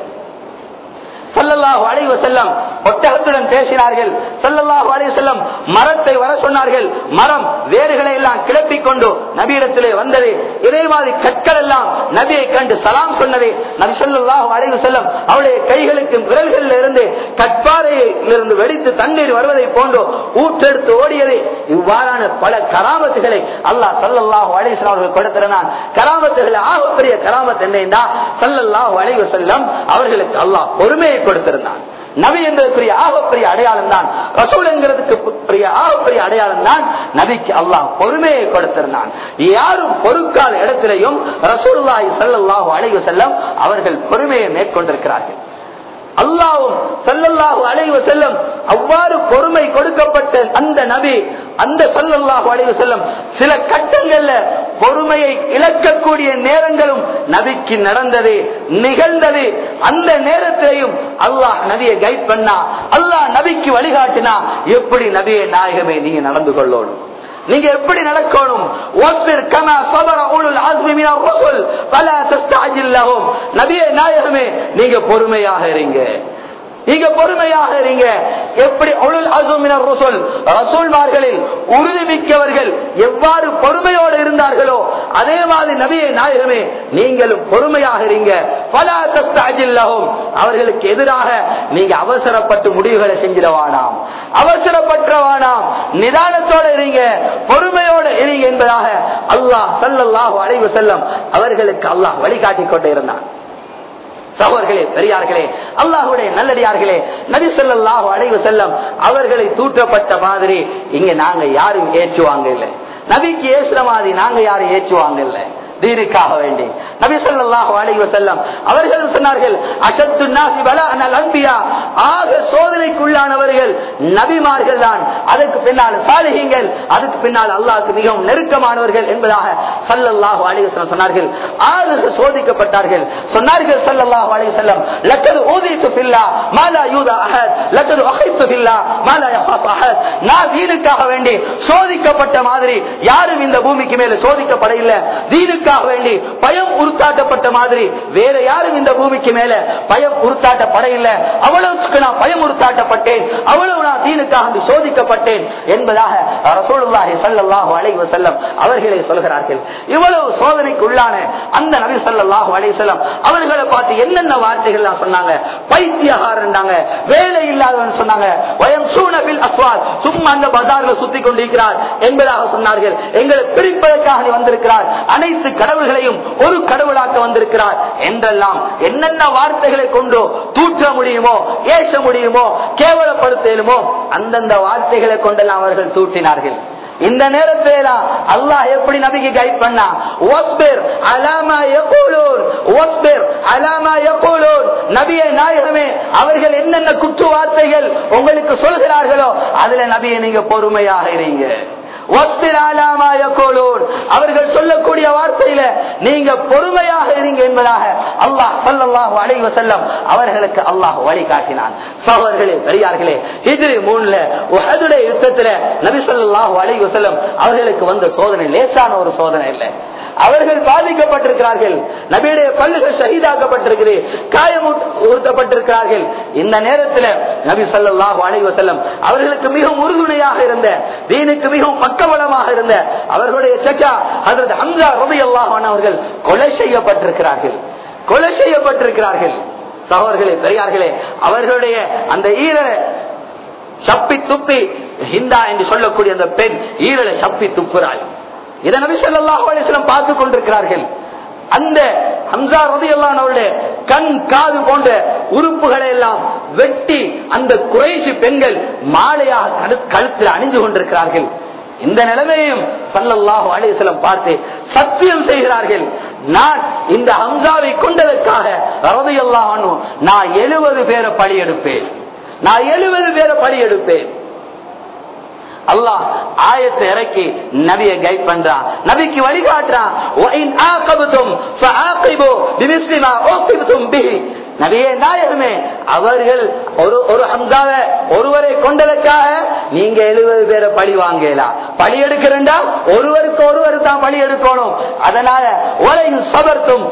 ஸல்லல்லாஹு அலைஹி வஸல்லம் ஒட்டகத்துடன் பேசினார்கள். ஸல்லல்லாஹு அலைஹி வஸல்லம் மரத்தை வர சொன்னார்கள். மரம் வேர்களை எல்லாம் கிளப்பிக் கொண்டு நபியிடத்திலே வந்தது. இதே மாதிரி கற்கள் எல்லாம் நபியை கண்டு சலாம் சொன்னது. நபி ஸல்லல்லாஹு அலைஹி வஸல்லம் அவருடைய கைகளுக்கு விரல்களில் இருந்து கற்பாறையிலிருந்து வெடித்து தண்ணீர் வருவதை போன்று ஊற்றெடுத்து ஓடியது. இவ்வாறான பல கராமத்துகளை அல்லாஹ் ஸல்லல்லாஹு அலைஹி வஸல்லம் அவர்கள் கொடுத்திருந்தான். கராமத்துகள் ஆகப்பெரிய கராமத் என்ன? ஸல்லல்லாஹு அலைஹி வஸல்லம் அவர்களுக்கு அல்லாஹ் பொறுமையை கொடுத்திருந்தான். நபி என்பதற்குரிய ஆகப்பெரிய அடையாளம் தான், ரசூல் என்கிறதுக்கு ஆகப்பெரிய அடையாளம் தான் நபிக்கு அல்லாஹ் பொறுமையை கொடுத்திருந்தான். யாரும் பொறுக்காத இடத்திலையும் ரசூலுல்லாஹி ஸல்லல்லாஹு அலைஹி வஸல்லம் அவர்கள் பொறுமையை மேற்கொண்டிருக்கிறார்கள். அல்லாஹ்வும் ஸல்லல்லாஹு அலைஹி வஸல்லம் அவ்வாறு பொறுமை கொடுக்கப்பட்ட அந்த நபி, அந்த ஸல்லல்லாஹு அலைஹி வஸல்லம் சில கட்டங்கள்ல பொறுமையை இழக்கக்கூடிய நேரங்களும் நபிக்கு நடந்தது, நிகழ்ந்தது. அந்த நேரத்திலையும் அல்லாஹ் நபியை கைட் பண்ணா, அல்லாஹ் நபிக்கு வழிகாட்டினா, எப்படி நபியை நாயகமே நீங்க நடந்து கொள்ளணும், நீங்க எப்படி நடக்கணும். நபியே நாயகமே நீங்க பொறுமையாக இருங்க, நீங்க பொறுமையாக இருங்க. எப்படி உலுல் அஸ்மி மினர் ருசுல், ரசூல்மார்களில் உறுதி மிக்கவர்கள் எவ்வாறு பொறுமையோடு இருந்தார்களோ அதே மாதிரி நபியே நாயகமே நீங்களும் பொறுமையாக இருங்க. ஃபலா தஸ்தஅஜில் லஹும், அவர்களுக்கு எதிராக நீங்க அவசரப்பட்டு முடிவுகளை செஞ்சிடவானாம், அவசரப்பட்டவானாம், நிதானத்தோடு இருங்க, பொறுமையோடு இருங்க என்பதாக அல்லாஹ் ஸல்லல்லாஹு அலைஹி வஸல்லம் அவர்களுக்கு அல்லாஹ் வழிகாட்டிக் கொண்டே இருந்தான். சகோதரர்களே, பெரியார்களே, அல்லாஹ்வுடைய நல்லடியார்களே, நபி ஸல்லல்லாஹு அலைஹி வஸல்லம் அவர்களை தூற்றப்பட்ட மாதிரி இங்க நாங்க யாரும் ஏற்றுவாங்க இல்லை. நபிக்கு ஏசுற மாதிரி நாங்க யாரும் ஏற்றுவாங்க இல்ல தீனுக்காக வேண்டி. நபி ஸல்லல்லாஹு அலைஹி வஸல்லம் அவர்கள் சொன்னார்கள், அஷத்து நாஸி பலாஅல் அன்பியா, ஆக சோதனைக்குள்ளானவர்கள் நபிமார்கள் தான், அதுக்கு பின்னால் சாலிஹீன்கள், அதுக்கு பின்னால் அல்லாஹ்வுக்கு மிகவும் நெருக்கமானவர்கள் என்பதாக ஸல்லல்லாஹு அலைஹி வஸல்லம் சொன்னார்கள். ஆக சோதிக்கப்பட்டார்கள். சொன்னார்கள் ஸல்லல்லாஹு அலைஹி வஸல்லம், லக்கது ஊதிது ஃபில்லாஹ் மா லா யூதா அஹத், லக்கது உஹிது ஃபில்லாஹ் மா லா யஹாஃப் அஹத். நான் தீனுக்காக வேண்டி சோதிக்கப்பட்ட மாதிரி யாரும் இந்த பூமிக்கு மேல சோதிக்கப்பட இல்லை. தீனுக்கு வேண்டி பயம் உருத்தாட்டப்பட்ட மாதிரி வேற யாரும் இந்த பூமிக்கு மேல பயம் உருத்தாட்டப்பட இல்லை. அவ்வளவுக்கு நான் பயம் உருத்தாட்டப்பட்டேன், அவ்வளவு நான் தீனுக்காக சோதிக்கப்பட்டேன் என்பதாக ரசூலுல்லாஹி ஸல்லல்லாஹு அலைஹி வஸல்லம் அவர்களே சொல்கிறார்கள். இவ்வளவு சோதனைக்கு உள்ளான அந்த நபி ஸல்லல்லாஹு அலைஹி வஸல்லம் அவர்களை பார்த்து என்னென்ன வார்த்தைகள் சொன்னாங்க? பைத்தியக்காரன்டாங்க, வேலை இல்லாதவன் சொன்னாங்க, வயம்சூன பில் அஸ்வாத், சும்மா அந்த பஜார்ல சுத்தி கொண்டிருக்கிறார் என்பதாக சொன்னார்கள். எங்களை பிரிப்பதற்காக வந்திருக்கிறார், அனைத்து கடவுள்களையும் ஒரு கடவுளாக்க வந்திருக்கிறார் என்றெல்லாம் என்னென்ன வார்த்தைகளை கொண்டு தூற்ற முடியுமோ, ஏச முடியுமோ, கேவலப்படுத்தலுமோ அந்தந்த வார்த்தைகளை கொண்டெல்லாம் அவர்கள் தூற்றினார்கள். இந்த நேரத்தில் அல்லாஹ் எப்படி நபிக்கு கைட் பண்ணா, வஸ்பிர் அலாமா யகூலூன், வஸ்பிர் அலாமா யகூலூன், நபியே நாயகமே அவர்கள் என்னென்ன குற்ற வார்த்தைகள் உங்களுக்கு சொல்கிறார்களோ அதுல நபியே நீங்க பொறுமையாக இருங்க. அவர்கள் சொல்லக்கூடிய வார்த்தையில நீங்க பொறுமையாக இருங்க என்பதாக அல்லாஹ் ஸல்லல்லாஹு அலைஹி வஸல்லம் அவர்களுக்கு அல்லாஹ் வழிகாட்டினான். சகோதரர்களே, பெரியார்களே, ஹிஜ்ரி மூணுல உஹதுடைய யுத்தத்துல நபி ஸல்லல்லாஹு அலைஹி வஸல்லம் அவர்களுக்கு வந்த சோதனை லேசான ஒரு சோதனை இல்லை. அவர்கள் பாதிக்கப்பட்டிருக்கிறார்கள், நபியுடைய பல்லுகள் ஷஹீதாக்கப்பட்டிருக்கிறது, காயம் ஊர்த்தப்பட்டிருக்கிறார்கள். இந்த நேரத்தில் நபி ஸல்லல்லாஹு அலைஹி வஸல்லம் அவர்களுக்கு மிகவும் உறுதுணையாக இருந்த, தீனுக்கு மிகவும் பக்கபலமாக இருந்த அவர்களுடைய சச்சா ஹஜ்ரத் ஹம்ஸா ரலியல்லாஹு அன்ஹு அவர்கள் கொலை செய்யப்பட்டிருக்கிறார்கள் கொலை செய்யப்பட்டிருக்கிறார்கள் சகோதரர்களே, பெரியார்களே, அவர்களுடைய அந்த ஈரலை சப்பி துப்பி ஹிந்தா என்று சொல்லக்கூடிய அந்த பெண் ஈரலை சப்பி துப்புறாள். இதை நபி ஸல்லல்லாஹு அலைஹி வஸல்லம் பார்த்துக் கொண்டிருக்கிறார்கள். அந்த ஹம்ஸா ரலியல்லாஹு அன்ஹு அவருடைய கண் காது போன்ற உறுப்புகளை எல்லாம் வெட்டி அந்த குறைஷி பெண்கள் மாலையாக கழுத்தில் அணிந்து கொண்டிருக்கிறார்கள். இந்த நிலைமையும் ஸல்லல்லாஹு அலைஹி வஸல்லம் பார்த்து சத்தியம் செய்கிறார்கள், நான் இந்த ஹம்ஸாவை கொண்டதற்காக ரலியல்லாஹு அன்ஹு நான் எழுபது பேரை பலி எடுப்பேன், நான் எழுபது பேரை பலி எடுப்பேன். அல்லாஹ் ஆயத்தை இறக்கி நபியை கைட் பண்றான், நபிக்கு வழிகாட்டுறான். நபியே நாயகமே, அவர்கள் ஒரு ஒரு ஹம்ஸாவை ஒருவரை கொண்டதற்காக நீங்க எழுபது பேரை பழி வாங்கலாம். பழி எடுக்கிறா ஒருவருக்கு ஒருவர் தான் பழி எடுக்கணும். அதனால சபர்த்தும்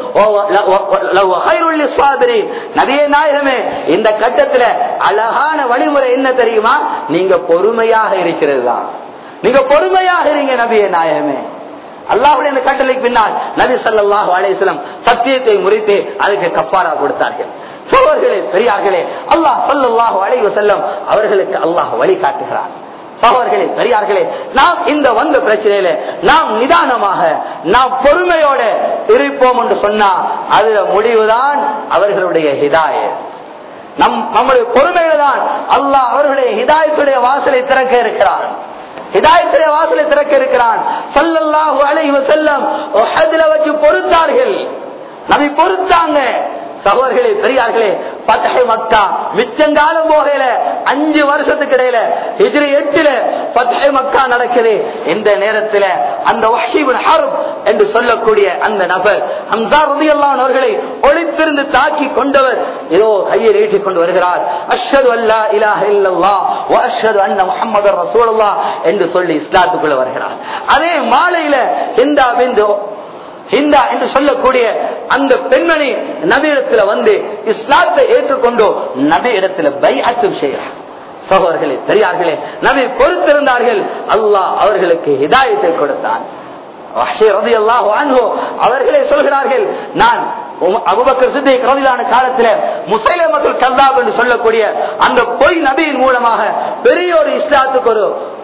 நபியே நாயகமே, இந்த கட்டத்துல அழகான வழிமுறை என்ன தெரியுமா? நீங்க பொறுமையாக இருக்கிறது தான், நீங்க பொறுமையாக இருங்க நபியே நாயகமே. அல்லாஹ்வுடைய இந்த கட்டளைக்கு பின்னால் நபி ஸல்லல்லாஹு அலைஹி வஸல்லம் சத்தியத்தை முறித்து அதுக்கு கஃபாரா கொடுத்தார்கள். சகோதரர்களே, பெரியார்களே, அல்லாஹ் ஸல்லல்லாஹு அலைஹி வஸல்லம் அவர்களுக்கு அல்லாஹ் வழிகாட்டுகிறான். சகோதரர்களே, பெரியார்களே, நாம் இந்த வந்த பிரச்சனையில நாம் நிதானமாக நாம் பொறுமையோட இருப்போம் என்று சொன்னா அதுல முடிவுதான் அவர்களுடைய ஹிதாயத். நம் நம்முடைய பொறுமையில தான் அல்லாஹ் அவர்களுடைய ஹிதாயத்துடைய வாசலை திறக்க இருக்கிறான், ஹிதாயத்துடைய வாசலை திறக்க இருக்கிறான். ஸல்லல்லாஹு அலைஹி வஸல்லம் உஹதுல வச்சு பொறுத்தார்கள், நபி பொறுத்தாங்க. சகோதரர்களே, பெரியார்களே, ஃபத்ஹ் மக்கா மிச்சங்காலம் போகல, அஞ்சு வருஷத்துக்கு இடையில ஹிஜ்ரி எட்டுல ஃபத்ஹ் மக்கா நடக்குது. இந்த நேரத்தில் அந்த வஹ்ஷி இப்னு ஹர்ப் என்று சொல்லக்கூடிய அந்த நபர் ஹம்ஸா ரலியல்லாஹு அன்ஹு அவர்களை ஒளித்திருந்து தாக்கி கொண்டவர் ஏதோ கையை நீட்டி கொண்டு வருகிறார். அஷ்ஹது அல்லா இலாஹ இல்லல்லாஹ் வ அஷ்ஹது அன்ன முஹம்மதர் ரசூலுல்லாஹ் என்று சொல்லி இஸ்லாத்துக்குள்ள வருகிறார். அதே மாலையில ஹிந்தா பின்த் ஹிந்தா என்று சொல்லக்கூடிய அந்த பெண்மணி நபி இடத்துல வந்து இஸ்லாத்தை ஏற்றுக்கொண்டு நபி இடத்துல பைஅத்தும் செய்கிறார். சகோதரர்களே, பெரியார்களே, நபி பொறுத்திருந்தார்கள், அல்லாஹ் அவர்களுக்கு ஹிதாயத்தை கொடுத்தான். வஹ்ஷி ரலியல்லாஹு அன்ஹு அவர்களே சொல்கிறார்கள், நான் அபூபக்கர் சித்திக் ரலியல்லாஹு அன்ஹு காலத்துல முஸைலமத்துல் கல்லாப் என்று சொல்லக்கூடிய அந்த பொய் நபியின் மூலமாக பெரிய ஒரு இஸ்லாத்துக்கு ஒரு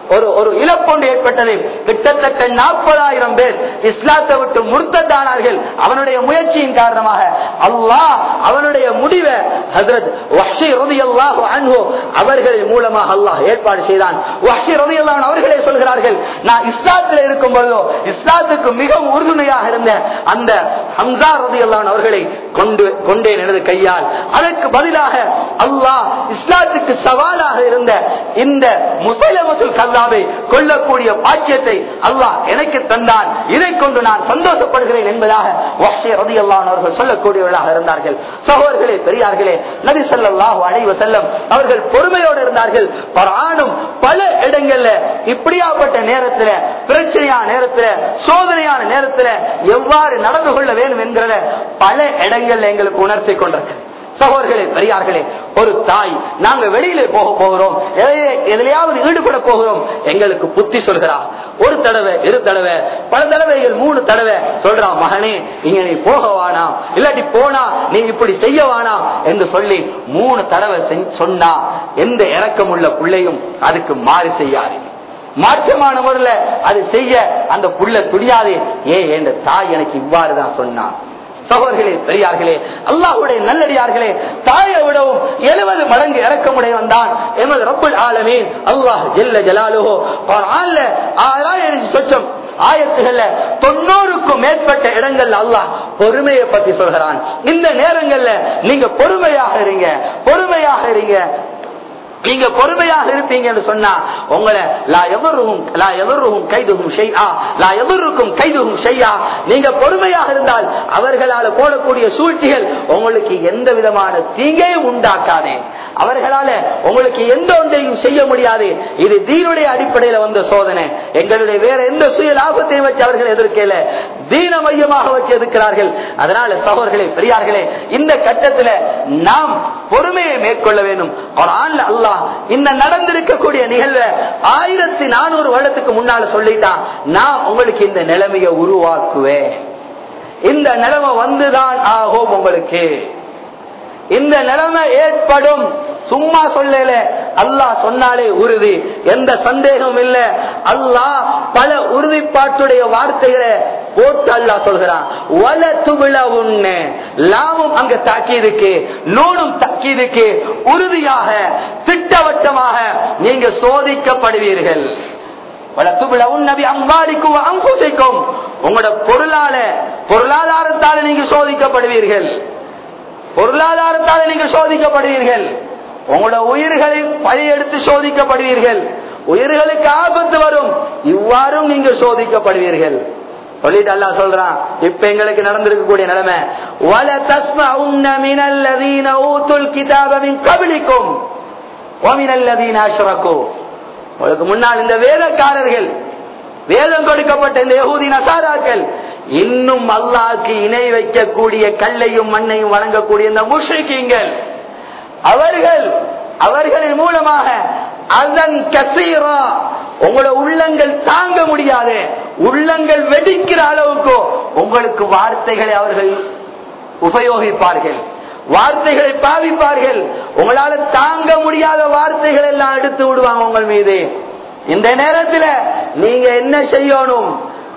ஒரு ஒரு இழப்பொண்டு ஏற்பட்டது. கிட்டத்தட்ட நாற்பதாயிரம் பேர் இஸ்லாத்தை விட்டு முர்த்தத்தானார்கள். அவனுடைய முயற்சியின் காரணமாக அல்லாஹ் அவனுடைய முடிவை ஹஜ்ரத் வஹ்ஷி ரலியல்லாஹு அன்ஹு அவர்களின் மூலமாக அல்லாஹ் ஏற்பாடு செய்தான். வஹ்ஷி ரலியல்லாஹு அன்ஹு அவர்களே சொல்கிறார்கள், நான் இஸ்லாத்தில் இருக்கும் பொழுதோ இஸ்லாத்துக்கு மிகவும் உறுதுணையாக இருந்த அந்த ஹம்ஸா ரலியல்லாஹு அன்ஹு அவர்களை கொண்டு கொண்டேன் எனது கையால். அதற்கு பதிலாக அல்லாஹ் இஸ்லாத்துக்கு சவாலாக இருந்த இந்த முஸைலமத்துல் கல்லாபை கொல்லக்கூடிய பாக்கியத்தை அல்லாஹ் எனக்கு தந்தான். இதை கொண்டு நான் சந்தோஷப்படுகிறேன் என்பதாக வஹ்ஷி ரலியல்லாஹு அன்ஹு அவர்கள் சொல்லக்கூடியவர்களாக இருந்தார்கள். சகோதரர்களே, பெரியார்களே, நபி ஸல்லல்லாஹு அலைஹி வஸல்லம் அவர்கள் பொறுமையோடு இருந்தார்கள். குர்ஆனும் பல இடங்கள்ல இப்படியாப்பட்ட நேரத்தில், பிரச்சனையான நேரத்தில், சோதனையான நேரத்தில் எவ்வாறு நடந்து கொள்ள வேண்டும் என்கிறத பல இடங்கள்ல எங்களுக்கு உணர்த்தி கொண்டிருக்கு. சகோதரர்களே, பெரியார்களே, ஒரு தாய் நாங்க வெளியில போக போகிறோம், எதிலையாவது ஈடுபட போகிறோம், எங்களுக்கு புத்தி சொல்கிறா. ஒரு தடவை, இரு தடவை, பல தடவைகள், மூணு தடவை சொல்றா, மகனே இங்க நீ போக வேணாம், இல்லாட்டி போனா நீ இப்படி செய்ய வேணாம் என்று சொல்லி மூணு தடவை சொன்னா எந்த இரக்கம் உள்ள பிள்ளையும் அதுக்கு மாறி செய்யாது. மாற்றமான முறையில் அது செய்ய அந்த புள்ள துடியாதே. ஏன் என்ற தாய் எனக்கு இவ்வாறுதான் சொன்னான். சகோதரர்களே, பெரியார்களே, அல்லாஹ்வுடைய நல்லடியார்களே, தாயை விடவும் எழுபது மடங்கு இரக்கமுடையவன் தான் எமது ரப்புல் ஆலமீன் அல்லாஹ் ஜல்ல ஜலாலுஹு. குர்ஆன்ல ஆயிரத்து சொச்சம் ஆயத்துகள்ல தொண்ணூறுக்கும் மேற்பட்ட இடங்கள்ல அல்லாஹ் பொறுமையை பத்தி சொல்கிறான். இந்த நேரங்கள்ல நீங்க பொறுமையாக இருங்க, பொறுமையாக இருங்க. நீங்க பொறுமையாக இருப்பீங்க என்று சொன்னா உங்களை லா எவருக்கும் லா எவருக்கும் கைதுகும் ஷைஆ லா எவருக்கும் கைதுகும் ஷைஆ நீங்க பொறுமையாக இருந்தால் அவர்களால் போடக்கூடிய சூழ்ச்சிகள் உங்களுக்கு எந்த விதமான தீங்கையும் உண்டாக்காதே. அவர்களால உங்களுக்கு எந்த ஒன்றையும் செய்ய முடியாது. இது தீனுடைய அடிப்படையில் வந்த சோதனை. எங்களுடைய வேற எந்த சுய லாபத்தையும் வச்சு அவர்கள் எதிர்க்கல, தீன மையமாக வச்சு எதிர்க்கிறார்கள். அதனால சகோதரர்களே, பெரியார்களே, இந்த கட்டத்தில் நாம் பொறுமையை மேற்கொள்ள வேண்டும். குர்ஆன்ல அல்லாஹ் இந்த நடந்திருக்கக்கூடிய நிகழ்வை ஆயிரத்தி நானூறு வருடத்துக்கு முன்னால சொல்லிட்டான், நான் உங்களுக்கு இந்த நிலைமையை உருவாக்குவேன், இந்த நிலைமை வந்துதான் ஆகும், உங்களுக்கு இந்த நிலைமை ஏற்படும். சும்மா சொல்லல, அல்லாஹ் சொன்னாலே உறுதி, எந்த சந்தேகமும் இல்லை. அல்லாஹ் பல உறுதிப்பாட்டுடைய வார்த்தைகளை போட்டு அல்லாஹ் சொல்கிறான். வல துபிலவுன்னு லாமும் அங்க தாக்கீதுக்கு, நூனும் தாக்கீதுக்கு, உறுதியாக திட்டவட்டமாக நீங்க சோதிக்கப்படுவீர்கள். உங்களோட பொருளால பொருளாதாரத்தால நீங்க சோதிக்கப்படுவீர்கள், பொருளாதாரத்தால நீங்க சோதிக்கப்படுவீர்கள். உங்களோட உயிர்களில் பழி எடுத்து சோதிக்கப்படுவீர்கள், உயிர்களுக்கு ஆபத்து வரும், இவ்வாறும் நீங்க சோதிக்கப்படுவீர்கள் சொல்லிட்டு அல்லாஹ் சொல்றான். இப்ப எங்களுக்கு நடந்திருக்கக்கூடிய நிலைமை, வல தஸ்மஉன்ன மினல்லதீன ஊதுல் கிதாப மின் கப்லிக்கும் வ மினல்லதீன அஷ்ரகு. உங்களுக்கு முன்னால் இந்த வேதக்காரர்கள், வேதம் கொடுக்கப்பட்ட இந்த யஹூதி நசாராக்கள், இன்னும் அல்லாஹ்க்கு இணை வைக்கக்கூடிய கல்லையும் மண்ணையும் வணங்கக்கூடிய இந்த முஷ்ரிக்கீங்கள், அவர்கள் அவர்களின் மூலமாக அதன் கசீரா உங்களோட உள்ளங்கள் தாங்க முடியாது, உள்ளங்கள் வெடிக்கிற அளவுக்கு உங்களுக்கு வார்த்தைகளை அவர்கள் உபயோகிப்பார்கள், வார்த்தைகளை பாவிப்பார்கள். உங்களால தாங்க முடியாத வார்த்தைகள் எல்லாம் எடுத்து விடுவாங்க உங்கள் மீது. இந்த நேரத்தில் நீங்க என்ன செய்யணும்?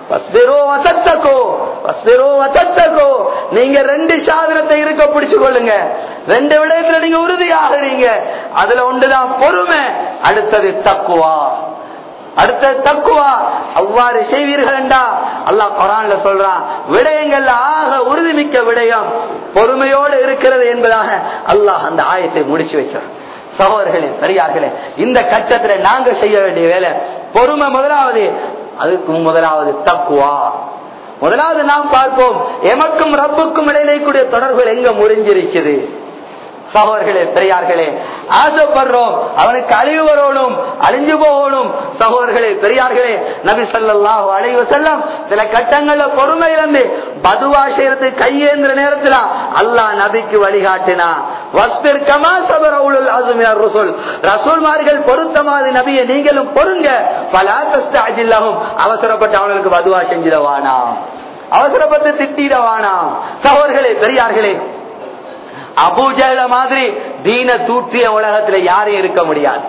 நீங்க ரெண்டு சாதனத்தை இருக்க பிடிச்சு கொள்ளுங்க, ரெண்டு விடயத்துல நீங்க உறுதியாகிறீங்க. அதுல ஒன்றுதான் பொறுமை, அடுத்தது தக்குவா, அடுத்தது தக்குவா. அவ்வாறு செய்வீர்கள் என்றா அல்லாஹ் குர்ஆன்ல சொல்றான், விடயங்கள்ல ஆக உறுதிமிக்க விடயம் பொறுமையோடு இருக்கிறது என்பதாக அல்லாஹ் அந்த ஆயத்தை முடிச்சு வைக்கிறான். சகோதரர்களே, பெரியார்களே, இந்த கட்டத்தில் நாங்க செய்ய வேண்டிய வேலை பொறுமை முதலாவது, அதுக்கு முதலாவது தக்குவா. முதலாவது நாம் பார்ப்போம், எமக்கும் ரப்புக்கும் இடையிலே கூடிய தொடர்புகள் எங்க முறிஞ்சிருக்குது. சகோதரர்களே, பெரியார்களே, ஆசைப்படுறோம் அவனுக்கு அழிவு வரணும், அழிஞ்சு போகணும். சகோதரர்களே, பெரியார்களே, நபி ஸல்லல்லாஹு அலைஹி வஸல்லம் சில கட்டங்கள்ல பொறுமை இழந்து பதுவா செய்யறது கையேந்திர நேரத்துல அல்லாஹ் நபிக்கு வழிகாட்டினா, வஸ்பிர் கமா ஸபர உலுல் அஸ்மி மினர் ருசுல், ரசூல்மார்கள் பொறுத்த மாதிரி நபியை நீங்களும் பொறுங்க. ஃபலா தஸ்தஅஜில் லஹும், அவசரப்பட்டு அவங்களுக்கு பதுவா செஞ்சிடவானா, அவசரப்பட்டு திட்டிடவானா. சகோதரர்களே, பெரியார்களே, அபூ ஜஹல் மாதிரி தீன தூற்றிய உலகத்துல யாரும் இருக்க முடியாது,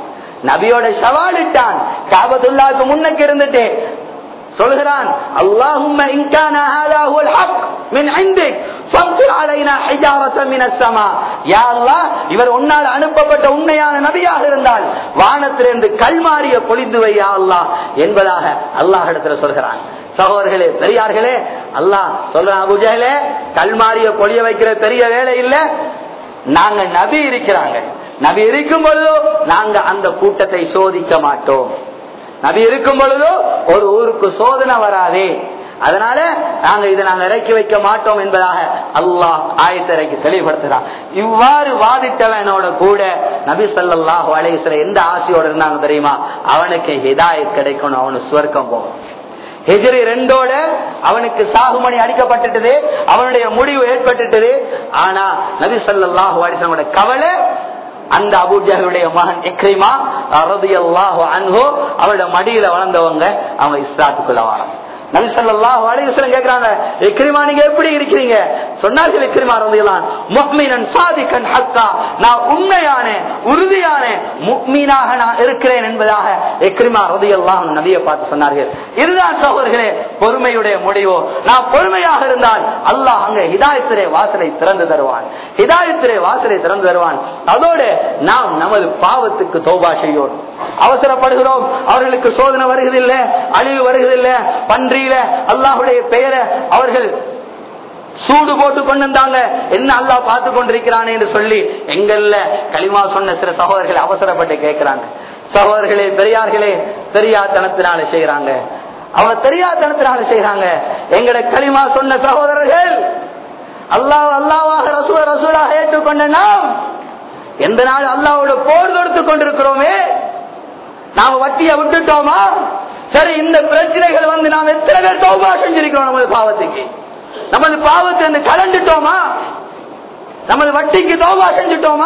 நபியோட சவாலிட்டான். காபத்துல்லாஹ்க்கு முன்னுக்கு இருந்துட்டு சொல்கிறான், அல்லாஹும்ம இன் கான ஹாதா ஹுவல் ஹக் மின் இன்திக் ஃபம்திர் அலைனா ஹிஜாரத்தன் மினஸ் ஸமா. யா அல்லாஹ், இவர் உன்னால் அனுப்பப்பட்ட உண்மையான நபியாக இருந்தால் வானத்திலிருந்து கல்மாரிய பொழிந்து வை யா அல்லாஹ் என்பதாக அல்லாஹ்விடத்தில் சொல்கிறான். சகோதரர்களே, பெரியார்களே, அல்லாஹ் சொல்றான், அபூ ஜஹலே, கல்மாரிய பொழிய வைக்கிற பெரிய வேலை இல்ல. நாங்க நபி இருக்கிறாங்க, நபி இருக்கும் பொழுதோ நாங்க அந்த கூட்டத்தை சோதிக்க மாட்டோம். நபி இருக்கும் பொழுதோ ஒரு ஊருக்கு சோதனை வராதே, அதனால நாங்க இதை நாங்க இறக்கி வைக்க மாட்டோம் என்பதாக அல்லாஹ் ஆயத்திறக்கி தெளிவுபடுத்துறான். இவ்வாறு வாதிட்டவனோட கூட நபி ஸல்லல்லாஹு அலைஹி வஸல்லம் எந்த ஆசையோட இருந்தாங்க தெரியுமா? அவனுக்கு ஹிதாயத் கிடைக்கணும், அவனுக்கு சுவர்க்கம் போகும். ஹிஜ்ரி ரெண்டோட அவனுக்கு சாகுமணி அடிக்கப்பட்டுட்டது, அவனுடைய முடிவு ஏற்பட்டுட்டது. ஆனா நபி ஸல்லல்லாஹு அலைஹி வஸல்லம் கவலை, அந்த அபூ ஜஹலுடைய மகன் இக்ரிமா ரலியல்லாஹு அன்ஹு அவருடைய மடியில வளர்ந்தவங்க அவங்க இஸ்லாத்துக்குள்ள வராங்க. நபி ஸல்லல்லாஹு அலைஹி வஸல்லம் கேக்குறாங்க, இக்ரிமா நீங்க எப்படி இருக்கிறீங்க? சொன்னார்கள் இக்ரிமா ரலியல்லாஹு அன்ஹு, முஃமினன் சாதிகன் ஹக்கா, நான் உண்மையான உறுதியான முஃமினாக நான் இருக்கிறேன் என்பதாக இக்ரிமா ரலியல்லாஹு அன்ஹு நபியை பார்த்து சொன்னார்கள். இதுதான் சகோதரர்களே பொறுமையுடைய முடிவு. நான் பொறுமையாக இருந்தால் அல்லாஹ் அங்க ஹிதாயத்திலே வாசலை திறந்து தருவான், ஹிதாயத்திலே வாசலை திறந்து தருவான். அதோடு நாம் நமது பாவத்துக்கு தௌபா செய்யோம். அவசரப்படுகிறோம், அவர்களுக்கு சோதனை வருகிறதில்லை, அழிவு வருகிறதில்லை. பன்றியில அல்லாஹுடைய பெயரை அவர்கள் சூடு போட்டு கொண்டு வந்தாங்க, என்ன அல்லாஹ் பார்த்து கொண்டிருக்கிறானே என்று சொல்லி எங்கள்ல களிமா சொன்ன சில சகோதரர்கள் அவசரப்பட்டு கேட்கிறாங்க. சகோதரர்களே, பெரியார்களே, தெரியாதனத்தினால செய்யறாங்க, அவங்க தெரியாதனத்தினால செய்யறாங்க. எங்கட களிமா சொன்ன சகோதரர்கள் அல்லாஹ் அல்லாஹ்வாக ரசூல ரசூலாக ஏற்றுக்கொண்ட நாம் எந்த நாள் அல்லாஹ்வோட போர் தொடுத்து கொண்டிருக்கிறோமே, நாம வட்டியை விட்டுட்டோமா? சரி, இந்த பிரச்சனைகள் வந்து நாம் எத்தனை பேர் தௌபா செஞ்சிருக்கிறோம்? நமது பாவத்துக்கு, நமது பாவத்தை கலந்துட்டோமா? நமது வட்டிக்கு தௌபா செஞ்சுட்டோமா?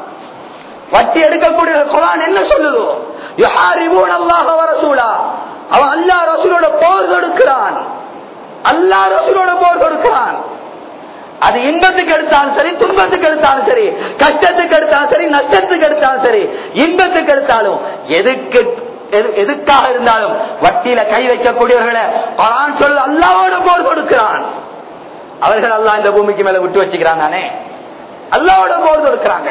வட்டி எடுக்கக்கூடிய குர்ஆன் என்ன சொல்லுதோ, யுஹாரிபூன அல்லாஹ வ ரசூலா, அவன் அல்லாஹ் ரசூலோட போர் தொடுக்கிறான், அல்லாஹ் ரசூலோட போர் தொடுக்கிறான். அது இன்பத்துக்கு எடுத்தாலும் சரி, துன்பத்துக்கு எடுத்தாலும் சரி, கஷ்டத்துக்கு எடுத்தாலும் சரி, நஷ்டத்துக்கு எடுத்தாலும் சரி, இன்பத்துக்கு எடுத்தாலும், எதுக்கு எதுக்காக இருந்தாலும் வட்டியில கை வைக்கக்கூடியவர்களை குர்ஆன் சொல்லுது அல்லாஹ்வோட போர் கொடுக்கிறான். அவர்கள் அல்லாஹ் இந்த பூமிக்கு மேல விட்டு வச்சுக்கிறானே, அல்லாஹ்வோட போர் கொடுக்கிறாங்க.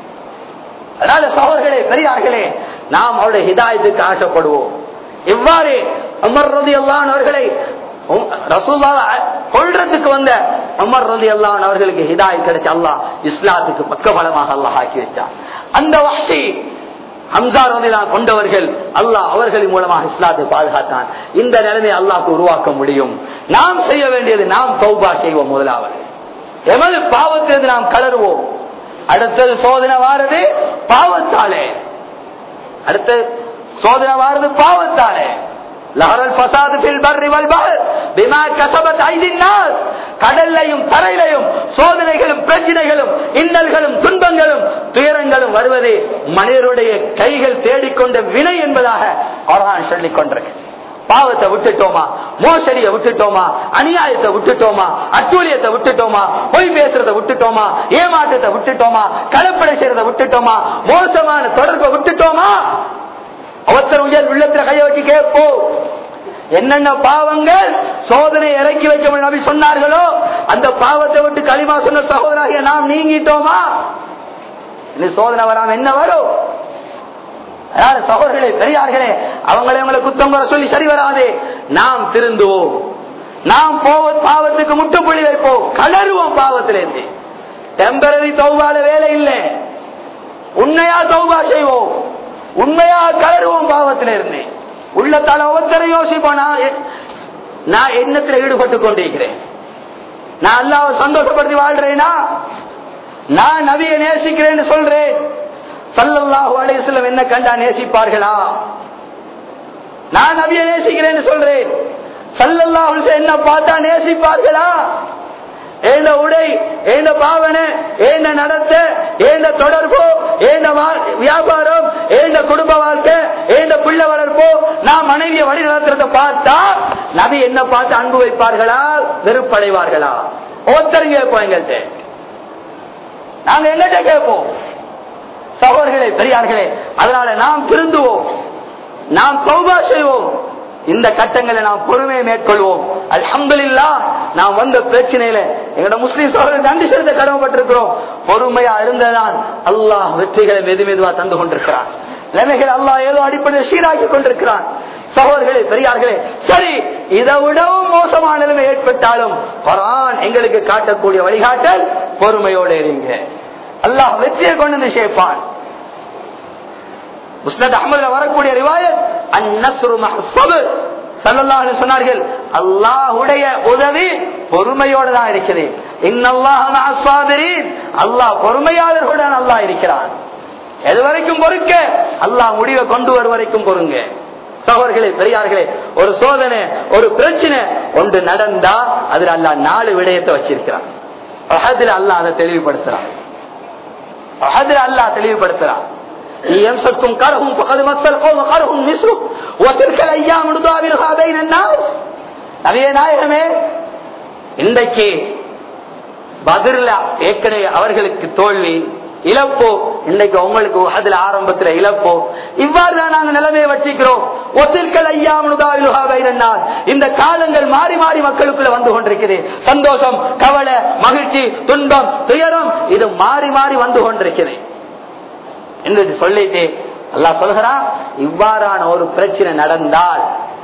அதனால சகோதரர்களே, பெரியார்களே, நாம் அவருடைய ஹிதாயத்துக்கு ஆசைப்படுவோம். இவ்வாறு உமர் ரலியல்லாஹு அன்ஹு அவர்களை ரசூலுல்லாஹ் கொல்றதுக்கு வந்த உமர் ரலியல்லாஹு அன்ஹு அவர்களுக்கு ஹிதாயத் கிடைச்ச அல்லாஹ் இஸ்லாத்துக்கு பக்கபலமாக அல்லாஹ் ஆக்கி வச்சான். அந்த வஹ்ஷி ஹம்ஸா ரலியல்லாஹு கொண்டவர்கள் அல்லாஹ் அவர்களின் மூலமாக இஸ்லாத்தை பாதுகாத்தான். இந்த நிலைமை அல்லாஹ்க்கு உருவாக்க முடியும். நாம் செய்ய வேண்டியது, நாம் தௌபா செய்வோம். முதலாவது எமது பாவத்திலிருந்து நாம் கலருவோம். அடுத்தது சோதனை வாரது பாவத்தாலே, அடுத்து சோதனை வாரது பாவத்தாலே. லஹரல் ஃபஸாது ஃபில் பர்ரி வல் பஹர் பிமா கஸபத் ஐதின் நாஸ், கடல்லையும் தரையிலையும் சோதனைகளும் பிரச்சனைகளும் இன்னல்களும் துன்பங்களும் துயரங்களும் வருவது மனிதருடைய கைகள் தேடிக்கொண்ட வினை என்பதாக குர்ஆன் சொல்லிக் கொண்டிருக்கு. பாவத்தை விட்டுட்டோமா, மோசடியை விட்டுட்டோமா, அநியாயத்தை விட்டுட்டோமா, அட்டூழியத்தை விட்டுட்டோமா, பொய் பேசுறதை விட்டுட்டோமா, ஏமாற்றத்தை விட்டுட்டோமா, கலப்படை செய்யறதை விட்டுட்டோமா, மோசமான தொடர்பை விட்டுட்டோமா? ஒருத்தர் உயர் உள்ளத்துல கைய வச்சு கேட்போம், என்னென்ன பாவங்கள் சோதனை இறக்கி வைக்க நபி சொன்னார்களோ அந்த பாவத்தை விட்டு களிமா சொன்ன சகோதராகிய நாம் நீங்கிட்டோமா? இந்த சோதனை வராம என்ன வரும்? சகோதரர்களே, பெரியார்களே, அவங்களை உங்களை குத்தம் வர சொல்லி சரி வராது. நாம் திருந்துவோம், நாம் பாவத்துக்கு முட்டுப்புள்ளி வைப்போம், கலருவோம் பாவத்திலிருந்து. டெம்பரரி தௌபால வேலை இல்லை, உண்மையா தௌபா செய்வோம், உண்மையா கலருவோம் பாவத்திலிருந்து. உள்ளத்தால ஒவ்வொருத்தரை யோசிப்போம், நான் எண்ணத்தில் ஈடுபட்டு கொண்டிருக்கிறேன், நான் அல்லாஹ்வை சந்தோஷப்படுத்தி வாழ்றேனா, நான் நபியை நேசிக்கிறேன்னு சொல்றேன். ஸல்லல்லாஹு அலைஹி வஸல்லம் என்ன கண்டா நேசிப்பார்களா? நான் நபியை நேசிக்கிறேன்னு சொல்றேன், ஸல்லல்லாஹு அலைஹி வஸல்லம் என்ன பார்த்தா நேசிப்பார்களா? ஏண்ட உடை, ஏண்ட பாவனை, ஏண்ட நடத்த, ஏண்ட தொடர்பு, ஏண்ட வியாபாரம், ஏண்ட குடும்ப வாழ்க்கை, ஏண்ட பிள்ளை வளர்ப்போ, நான் மனைவியை வழி நடத்துறத பார்த்தா நபி என்ன பார்த்து அன்பு வைப்பார்களா, வெறுப்படைவார்களா? ஒருத்தரும் கேட்போம், எங்கள்கிட்ட நாங்க எங்கிட்ட கேட்போம். சகோதரர்களே பெரியார்களே, அதனால நாம் திருந்துவோம், நாம் தௌபா செய்வோம், இந்த கட்டங்களை நாம் பொறுமையை மேற்கொள்வோம். அல்ஹம்துலில்லாஹ் நாம் வந்த பிரச்சனையில எங்களோட முஸ்லிம் சகோதரர்கள் நன்றி செலுத்த கடமைப்பட்டிருக்கிறோம். பொறுமையா இருந்ததான் அல்லாஹ் வெற்றிகளை மெது மெதுவா தந்து கொண்டிருக்கிறான். நிலைமைகள் அல்லாஹ் ஏதோ அடிப்படையில் சீராக்கி கொண்டிருக்கிறான். சகோதரர்களே பெரியார்களே, சரி இதை விடவும் மோசமான நிலைமை ஏற்பட்டாலும் குர்ஆன் எங்களுக்கு காட்டக்கூடிய வழிகாட்டல் பொறுமையோடு இருங்க, அல்லாஹ் வெற்றியை கொண்டு வந்து சேர்ப்பான். முஸ்னத் அஹ்மதுல வரக்கூடிய ரிவாயத் அன்-நஸ்ரு மஅஸ் ஸப்ர், ஸல்லல்லாஹு அலைஹி சொன்னார்கள், அல்லாஹ்வுடைய உதவி பொறுமையோடு தான் இருக்குது. இன்னல்லாஹ மஅஸ் ஸாபிரீன், அல்லாஹ் பொறுமையாளர்களுடன் அல்லாஹ் இருக்கிறான். எது வரைக்கும் பொறுக்க? அல்லாஹ் முடிவை கொண்டு வரும் வரைக்கும் பொறுங்க. சகோதரர்களே பெரியார்களே, ஒரு சோதனை ஒரு பிரச்சனை ஒன்று நடந்தா அதுல அல்லாஹ் நாலு விடயத்தை வச்சிருக்கிறான். அஹதுல அல்லாஹ் அதை தெளிவுபடுத்துறான். அஹதுல அல்லாஹ் தெளிவுபடுத்துறான். يمسككم كرهم فقد مس القوم كرهم مثله وتلك الايام نداولها بين الناس. நபியே நாயகமே, இன்றைக்கு பத்ர்ல ஏற்கனவே அவர்களுக்கு தோல்வி இழப்போ, இன்னைக்கு உங்களுக்கு உஹதுல ஆரம்பத்துல இழப்போ, இவ்வாறு தான் நாங்க நிலைமையை வச்சிக்கிறோம். ஒத்தில்கல் ஐயாம் னுதாவிலுஹா பைனன் நாஸ், இந்த காலங்கள் மாறி மாறி மக்களுக்குள்ள வந்து கொண்டிருக்குது. சந்தோஷம், கவலை, மகிழ்ச்சி, துன்பம், துயரம், இது மாறி மாறி வந்து கொண்டிருக்கிறது என்று சொல்லிட்டு அல்லாஹ் சொல்கிறான், இவ்வாறான ஒரு பிரச்சனை நடந்தால்,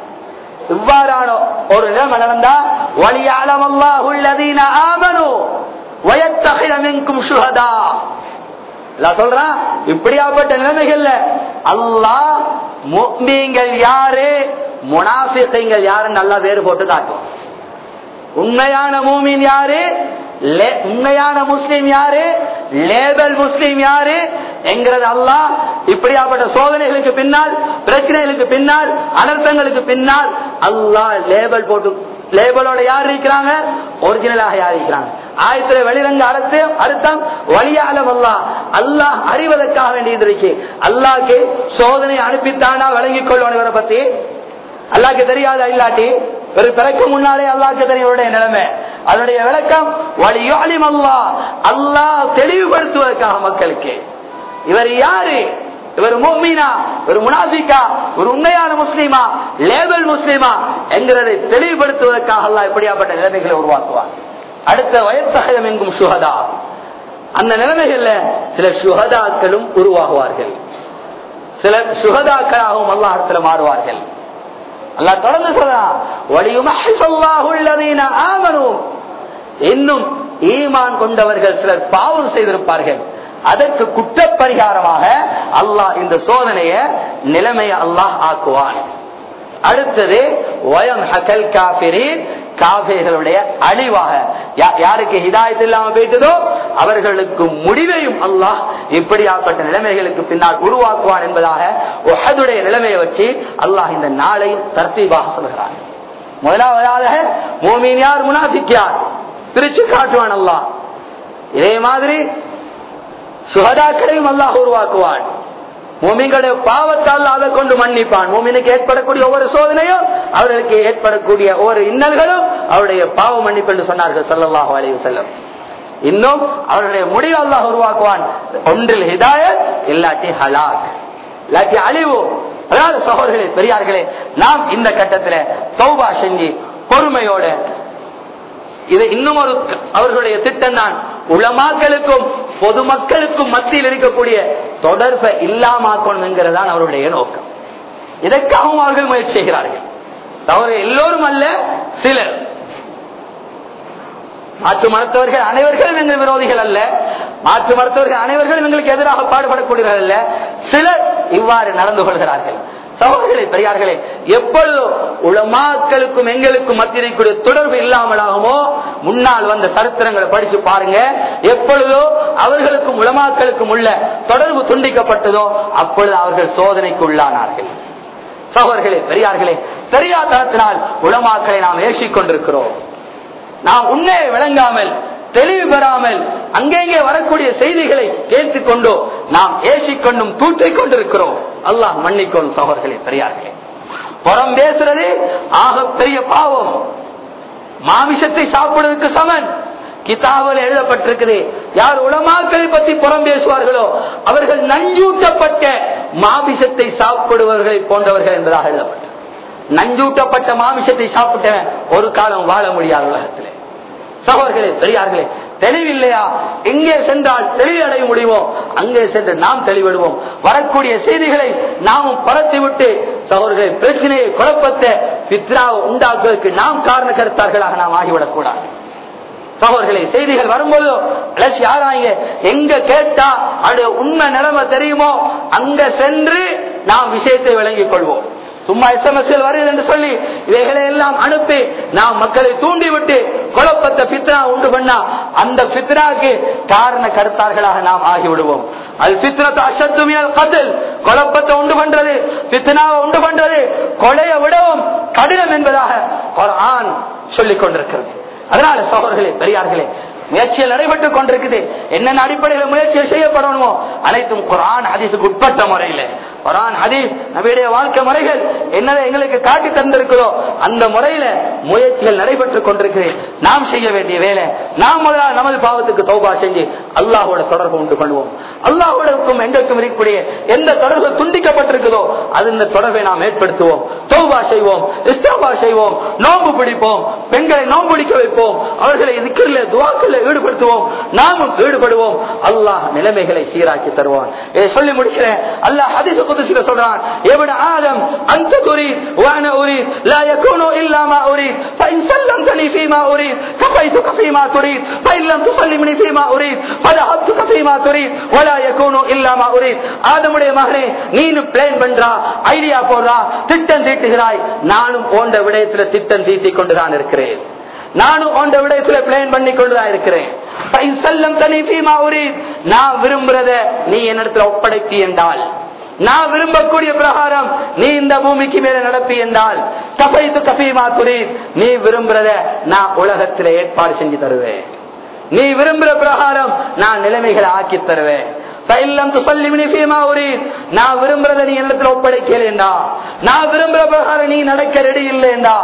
இவ்வாறான ஒரு நிலைமை நடந்தா வலியஅலம் அல்லாஹு அல்லதீன ஆமனு வயத்தகித மின்கும் ஷுஹதா, அல்லாஹ் சொல்றான், இப்படியாப்பட்ட நிலைமைகள்ல அல்லாஹ் முஃமின்கள் யாரு முனாஃபிகீன்கள் யாருன்னு அல்லாஹ் வேறு போட்டு காட்டும். உண்மையான மூமின் யாரு, உண்மையான முஸ்லிம் யாரு, லேபல் முஸ்லிம் யாரு என்கிறது அல்லாஹ் இப்படியாப்பட்ட சோதனைகளுக்கு பின்னால், பிரச்சனைகளுக்கு பின்னால், அனர்த்தங்களுக்கு பின்னால் அல்லாஹ் லேபல் போட்டு, லேபலோட யார் இருக்கிறாங்க, ஒரிஜினலாக யார் இருக்கிறாங்க. ஆயத்துல வெளிரங்க அர்த்தம் அர்த்தம் வலியாலம் அல்லாஹ், அல்லாஹ் அறிவதற்காக வேண்டியது இருக்கு. அல்லாஹ்க்கு சோதனை அனுப்பித்தானா விளங்கிக் கொள்ளணும். இவரை பத்தி அல்லாஹ்க்கு தெரியாத இல்லாட்டி ஒரு பிறக்க முன்னாலே அல்லாஹ்க்கு தெரியும் நிலைமை. அதனுடைய விளக்கம் வலியாலிம் அல்லாஹ், அல்லாஹ் தெளிவுபடுத்துவதற்காக மக்களுக்கு இவர் யாரு, இவர் முஃமினா, ஒரு முனாஃபிகா, ஒரு உண்மையான முஸ்லிமா, லேபல் முஸ்லிமா என்கிறதை தெளிவுபடுத்துவதற்காக அல்லாஹ் இப்படியாப்பட்ட நிலைமைகளை உருவாக்குவார். அடுத்த வயத்தகதம் எங்கும் சுஹதா, அந்த நிலைமைகள்ல சில சுஹதாக்களும் உருவாகுவார்கள், சில சுஹதாக்களாகவும் அல்லாஹ்விடத்துல மாறுவார்கள். அல்லாஹ் தொடர்ந்து சொல்றான், வலியுமஹ்ஸல்லாஹு அல்லதீன ஆமனு, இன்னும் ஈமான் கொண்டவர்கள் சிலர் பாவம் செய்திருப்பார்கள், அதற்கு குற்ற பரிகாரமாக அல்லாஹ் இந்த சோதனைய நிலைமையை அல்லாஹ் ஆக்குவான். அடுத்தது வயம் ஹகல் காஃபிரீன், காஃபிர்களுடைய அழிவாக, யாருக்கு ஹிதாயத் இல்லாம போயிட்டதோ அவர்களுக்கு முடிவையும் அல்லாஹ் இப்படியாப்பட்ட நிலைமைகளுக்கு பின்னால் உருவாக்குவான் என்பதாக உஹதுடைய நிலைமையை வச்சு அல்லாஹ் இந்த நாளையும் தர்த்தீபாக சொல்கிறான். முதலாவதாக மூமின் யார், முனாஃபிக் யார் பிரிச்சு காட்டுவான் அல்லாஹ். இதே மாதிரி சுஹதாக்களையும் அல்லாஹ் உருவாக்குவான். மூமின்களுடைய பாவத்தால் அதை கொண்டு மன்னிப்பான். மூமினுக்கு ஏற்படக்கூடிய ஒவ்வொரு சோதனையும், அவர்களுக்கு ஏற்படக்கூடிய ஒவ்வொரு இன்னல்களும் அவருடைய பாவ மன்னிப்பு என்று சொன்னார்கள் ஸல்லல்லாஹு அலைஹி வஸல்லம். இன்னும் அவருடைய முடிவு அல்லாஹ் உருவாக்குவான். ஒன்றில் ஹிதாயத், இல்லாட்டி ஹலாக், இல்லாட்டி அழிவு. அதாவது சகோதரர்களே பெரியார்களே, நாம் இந்த கட்டத்தில் தௌபா செஞ்சு பொறுமையோட, இது இன்னும் ஒரு அவர்களுடைய திட்டம் தான், உலமாக்களுக்கும் பொதுமக்களுக்கும் மத்தியில் இருக்கக்கூடிய தொடர்பை இல்லாமக்கணும் என்கிறதான் அவருடைய நோக்கம். இதற்காகவும் அவர்கள் முயற்சி செய்கிறார்கள். அவர்கள் எல்லோரும் அல்ல, சிலர். மாற்று மருத்துவர்கள் அனைவர்களும் எங்கள் விரோதிகள் அல்ல, மாற்று மருத்துவர்கள் அனைவர்களும் எங்களுக்கு எதிராக பாடுபடக்கூடியவர்கள் அல்ல, சிலர் இவ்வாறு நடந்து கொள்கிறார்கள். சகோதரர்களே பெரியார்களே, எப்பொழுது உலமாக்களுக்கும் எங்களுக்கும் மத்திய தொடர்பு இல்லாமலாகுமோ, முன்னால் வந்த சரித்திரங்களை படிச்சு பாருங்க, எப்பொழுதோ அவர்களுக்கும் உலமாக்களுக்கும் உள்ள தொடர்பு துண்டிக்கப்பட்டதோ அப்பொழுது அவர்கள் சோதனைக்கு உள்ளானார்கள். சகோதரர்களே பெரியார்களே, தெரியாதனத்தினால் உலமாக்களை நாம் ஏசிக் கொண்டிருக்கிறோம். நாம் உண்மையை விளங்காமல், தெளிவு பெறாமல், அங்கெங்கே வரக்கூடிய செய்திகளை கேட்டுக்கொண்டோ நாம் ஏசிக்கொண்டும் தூற்றிக் கொண்டிருக்கிறோம். அல்லாஹ் மன்னிக்கொள்ளும். சகோதரர்களே பெரியார்களே, புறம் பேசுறது ஆக பெரிய பாவம், மாமிசத்தை சாப்பிடுவதற்கு சமன். கிதாபில் எழுதப்பட்டிருக்குது, யார் உலமாக்களை பத்தி புறம் பேச பேசுவார்களோ அவர்கள் நஞ்சூட்டப்பட்ட மாமிசத்தை சாப்பிடுவர்களை போன்றவர்கள் என்பதாக எழுதப்பட்டது. நஞ்சூட்டப்பட்ட மாமிசத்தை சாப்பிட்டவன் ஒரு காலம் வாழ முடியாது உலகத்திலே. சகோதரர்களே, பெரியார்களே, தெளிவில்லையா? எங்கே சென்றால் தெளிவு அடைய முடியுமோ அங்கே சென்று நாம் தெளிவிடுவோம். வரக்கூடிய செய்திகளை நாமும் பரத்திவிட்டு சகோதரர்களை பிரச்சனையை, குழப்பத்தை, பித்ராவை உண்டாக்குவதற்கு நாம் காரண கருத்தார்களாக நாம் ஆகிவிடக்கூடாது. சகோதரர்களே, செய்திகள் வரும்போது யாராங்க எங்க கேட்டா அது உண்மை நிலைமை தெரியுமோ அங்க சென்று நாம் விஷயத்தை விளங்கிக் கொள்வோம். சும்மா எஸ்எம்எஸ் வருது என்று சொல்லி இவைகளை எல்லாம் அனுப்பி நாம் மக்களை தூண்டிவிட்டு குழப்பத்தை பித்ரா உண்டு பண்ணா அந்த பித்ராக்கு காரண கருத்தார்களாக நாம் ஆகிவிடுவோம். அல் பித்ரத்து அஷத்து மினல் கத்ல், குழப்பத்தை உண்டு பண்றது, பித்னாவை உண்டு பண்றது கொலையை விடவும் கடினம் என்பதாக குர்ஆன் சொல்லிக் கொண்டிருக்கிறது. அதனால சகோதரர்களே, பெரியார்களே, முயற்சிகள் நடைபெற்றுக் கொண்டிருக்குது. என்னென்ன அடிப்படையில் முயற்சிகள் செய்யப்படணுமோ அனைத்தும் குர்ஆன் ஹதீஸுக்கு உட்பட்ட முறையில், குர்ஆன் ஹதீஸ் நபியுடைய வாழ்க்கை முறைகள் என்னதை எங்களுக்கு காட்டி தந்திருக்கிறோ அந்த முறையில முயற்சிகள் நடைபெற்றுக் கொண்டிருக்கிறது. நாம் செய்ய வேண்டிய வேலை, நாம் முதலாக நமது பாவத்துக்கு தௌபா செஞ்சு அல்லாஹோட தொடர்பு உண்டு பண்ணுவோம். அல்லாஹோடக்கும் எங்களுக்கும் இருக்கக்கூடிய எந்த தொடர்பு துண்டிக்கப்பட்டிருக்குதோ அது இந்த தொடர்பை நாம் ஏற்படுத்துவோம். தௌபா செய்வோம், இஸ்திக்ஃபார் செய்வோம், நோன்பு பிடிப்போம், பெண்களை நோன்பு பிடிக்க வைப்போம், அவர்களை திக்ரில் துஆக்களில் ஈடுபடுத்துவோம், நாமும் ஈடுபடுவோம். அல்லாஹ் நிலைமைகளை சீராக்கி தருவான். இதை சொல்லி முடிக்கிறேன். அல்லாஹ் ஹதீஸ் குத்ஸில சொல்றான், இப்னு ஆதம் அன்த துரீத் வ அனா உரீத் லா யகூனு இல்லா மா உரீத் ஃபஇன் சல்லம்தனி ஃபீமா உரீத் கஃபைதுக ஃபீமா துரீத் ஃபஇன் லம் துஸல்லிம்னி ஃபீமா உரீத் ஃபதஹப்துக ஃபீமா துரீத் வ லா யகூனு இல்லா மா உரீத். ஆதமுடைய மகனே, நீனு பிளான் பண்றா, ஐடியா போடுறா, திட்டம் தீட்டுகிறாய், நானும் போன்ற விடயத்தில் திட்டம் தீட்டிக் கொண்டுதான் இருக்கிறேன். நானும் போன்ற விடயத்தில் பிளான் பண்ணி கொண்டுதான் இருக்கிறேன். நான் விரும்புறத நீ என்னிடத்தில் ஒப்படைப்பி என்றால், நான் விரும்பக்கூடிய பிரகாரம் நீ இந்த பூமிக்கு மேல நடப்பி என்றால், கஃபைது கஃபீமா துரீத், நீ விரும்புறத நான் உலகத்தில் ஏற்பாடு செஞ்சு தருவேன். நீ விரும்புற பிரகாரம் நான் நிலைமைகளை ஆக்கி தருவேன். நான் விரும்புறத நீ என்னிடத்தில் ஒப்படைக்கலேண்டா, நான் விரும்புற பிரகாரம் நீ நடக்க ரெடி இல்லைண்டா,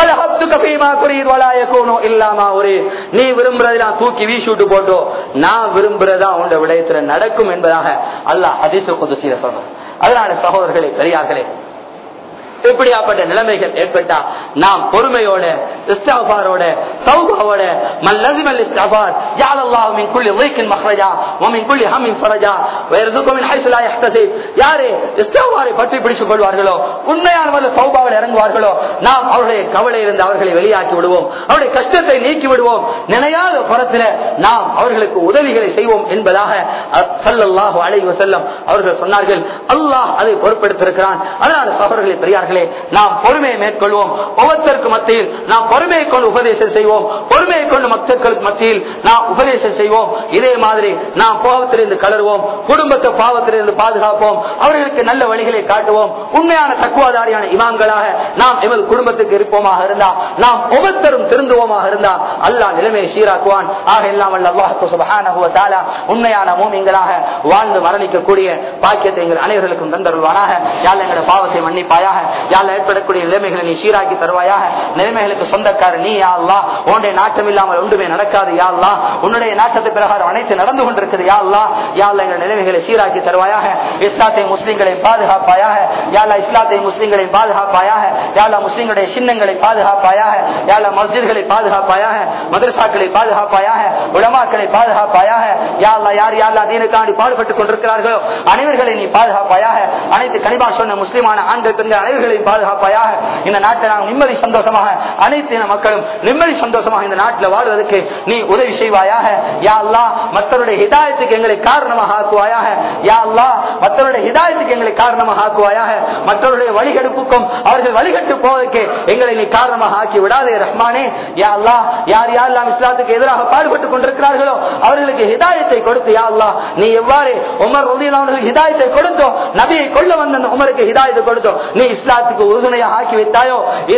நீ விரும்புறதை நான் தூக்கி வீசிட்டு போட்டோ, நான் விரும்புறதா உண்ட விடயத்துல நடக்கும் என்பதாக அல்லாஹ் ஹதீஸ் குத்ஸில சொல்றான். அதனால சகோதரர்களே, பெரியார்களே, இப்படியாப்பட்ட நிலைமைகள் ஏற்பட்டா நாம் பொறுமையோட, இஸ்திக்ஃபாரோட, தௌபாவோட, மல்லஸிமல் இஸ்திக்ஃபார் ஜஅலல்லாஹு மின் குல்லி ضيقின் மக்ரஜா வ மின் குல்லி ஹம்மின் ஃபரஜா வ யர்ஸுகு மின் ஹைஸு லா யஹ்தஸிப். யாரே இஸ்திக்ஃபாரை பற்றி பிடித்துக் கொள்வார்களோ, உண்மையானவர்கள் தௌபாவில் இறங்குவார்களோ, நாம் அவருடைய கவலையிலிருந்து அவர்களை வெளியாக்கி விடுவோம், அவருடைய கஷ்டத்தை நீக்கி விடுவோம், நினையாத புறத்தில நாம் அவர்களுக்கு உதவிகளை செய்வோம் என்பதாக ஸல்லல்லாஹு அலைஹி வஸல்லம் அவர்கள் சொன்னார்கள். அல்லாஹ் அதை பொறுப்பெடுத்திருக்கிறான். அதனால சகோதரர்களே, பெரியார்களே, நாம் பொறுமையை மேற்கொள்வோம். ஒவ்வொருத்தருக்கு மத்தியில் நாம் பொறுமையை கொண்டு உபதேசம் செய்வோம், பொறுமையை கொண்டு மக்களுக்கு மத்தியில் நாம் உபதேசம் செய்வோம். இதே மாதிரி நாம் பாவத்திலிருந்து கலருவோம், குடும்பத்தை பாவத்திலிருந்து பாதுகாப்போம், அவர்களுக்கு நல்ல வழிகளை காட்டுவோம். உண்மையான தக்குவாதாரியான இமாம்களாக நாம் எமது குடும்பத்துக்கு இருப்போமாக இருந்தா, நாம் ஒவ்வொருத்தரும் திருந்துவோமாக இருந்தா அல்லாஹ் நிலைமையை சீராக்குவான். ஆக எல்லாம் வல்ல அல்லாஹ் சுப்ஹானஹு வ தஆலா உண்மையான மூமின்களாக வாழ்ந்து மரணிக்கக்கூடிய பாக்கியத்தை எங்கள் அனைவருக்கும் தந்தருள்வானாக. யா அல்லாஹ் எங்களுடைய பாவத்தை மன்னிப்பாயாக. யா அல்லாஹ் ஏற்படக்கூடிய நிலைமைகளை நீ சீராக்கி தருவாயாக. நிலைமைகளுக்கு சொந்தக்காரர் நீ யா அல்லாஹ். உன்னுடைய நாட்டம் இல்லாமல் ஒன்றுமே நடக்காது யா அல்லாஹ். உன்னுடைய நாட்டத்தை பிரகாரம் அனைத்து நடந்து கொண்டிருக்கிறது யா அல்லாஹ். யா அல்லாஹ் எங்கள் நிலைமைகளை சீராக்கி தருவாயாக. இஸ்லாத்தை முஸ்லிம்களை பாதுகாப்பாயாக. யா அல்லாஹ் இஸ்லாத்தை முஸ்லிம்களை பாதுகாப்பாயாக. யா அல்லாஹ் முஸ்லிம்களுடைய சின்னங்களை பாதுகாப்பாயாக. யா அல்லாஹ் மஸ்ஜித்களை பாதுகாப்பாயாக, மதரசாக்களை பாதுகாப்பாயாக, உலமாக்களை பாதுகாப்பாயாக. யா அல்லாஹ் யார் யாரெல்லாம் தீனுக்காண்டி பாடுபட்டுக் கொண்டிருக்கிறார்களோ அனைவர்களை நீ பாதுகாப்பாயாக. அனைத்து கனிபா சொன்ன முஸ்லிமான ஆண்கள் பெண்கள் அனைவர்களையும் பாதுகாப்பாயாக. இந்த நாட்டை நாங்கள் நிம்மதி சந்தோஷமாக, அனைத்து இன மக்களும் நிம்மதி சந்தோஷமாக இந்த நாட்டில் வாழ்வதற்கு நீ உதவி செய்வாயாக. யா அல்லாஹ் மற்றவருடைய ஹிதாயத்துக்கு எங்களை காரணமாக ஆக்குவாயாக. யா அல்லாஹ் மற்றவருடைய ஹிதாயத்துக்கு எங்களை காரணமாக ஆக்குவாயாக. மற்றவருடைய வழிகெடுப்புக்கும் அவர்கள் வழிகட்டு போவதற்கு எங்களை நீ காரணமாக ஆக்கி விடாதே ரஹ்மானே. யா அல்லாஹ் யார் யாரெல்லாம் இஸ்லாத்துக்கு எதிராக பாடுபட்டுக் கொண்டிருக்கிறார்களோ அவர்களுக்கு ஹிதாயத்தை கொடுத்து யா அல்லாஹ் நீ எவ்வாறு உமர் ரலியல்லாஹு அன்ஹு ஹிதாயத்தை கொடுத்தோ, நபியை கொல்ல வந்த உமருக்கு ஹிதாயத்தை கொடுத்தோ, நீ இஸ்லாத்துக்கு உறுதுணையாக ஆக்கி வைத்தாயோ, இதே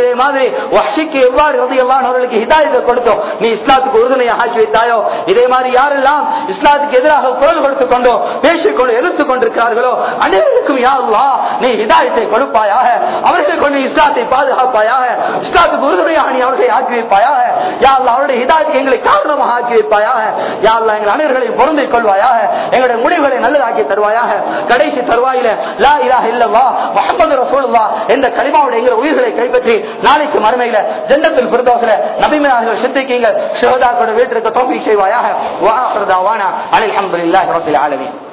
இதே மாதிரி வஹ்ஷிக்கு எவ்வாறு ரலியல்லாஹு அன்ஹு அவர்களுக்கு ஹிதாயத்தை கொடுத்தோம், நீ இஸ்லாத்துக்கு உறுதுணையை ஆக்கி வைத்தாயோ, இதே மாதிரி யாரெல்லாம் இஸ்லாத்துக்கு எதிராக குரல் கொடுத்துக் கொண்டோ பேசிக்கொண்டு எதிர்த்துக் கொண்டிருக்கிறார்களோ அனைவருக்கும் யா அல்லாஹ் நீ ஹிதாயத்தை கொடுப்பாயாக, அவர்களை கொண்டு இஸ்லாத்தை பாதுகாப்பாயாக, இஸ்லாத்துக்கு உறுதுணையாக நீ அவர்களை ஆக்கி வைப்பாயாக. யா அல்லாஹ் அவருடைய ஹிதாயத்தை எங்களை காரணமாக ஆக்கி வைப்பாயாக. யா அல்லாஹ் எங்கள் அனைவர்களையும் பொருந்திக் கொள்வாயாக, எங்களுடைய முடிவுகளை நல்லதாக்கி தருவாயாக. கடைசி தருவாயில லா இலாஹ இல்லல்லாஹ் முஹம்மது ரசூலுல்லாஹ் என்ற கலிமாவுடைய எங்கள் உயிர்களை கைப்பற்றி நாளைக்கு மறுமையில ஜன்னத்துல் ஃபிர்தௌஸ்ல நபிமார்கள் சித்திகீங்கள் ஷஹதாக்களோட வீட்டிற்கு தௌஃபீக் செய்வாயாக. வ ஆகிரு தஅவானா அல்ஹம்துலில்லாஹி ரப்பில் ஆலமீன்.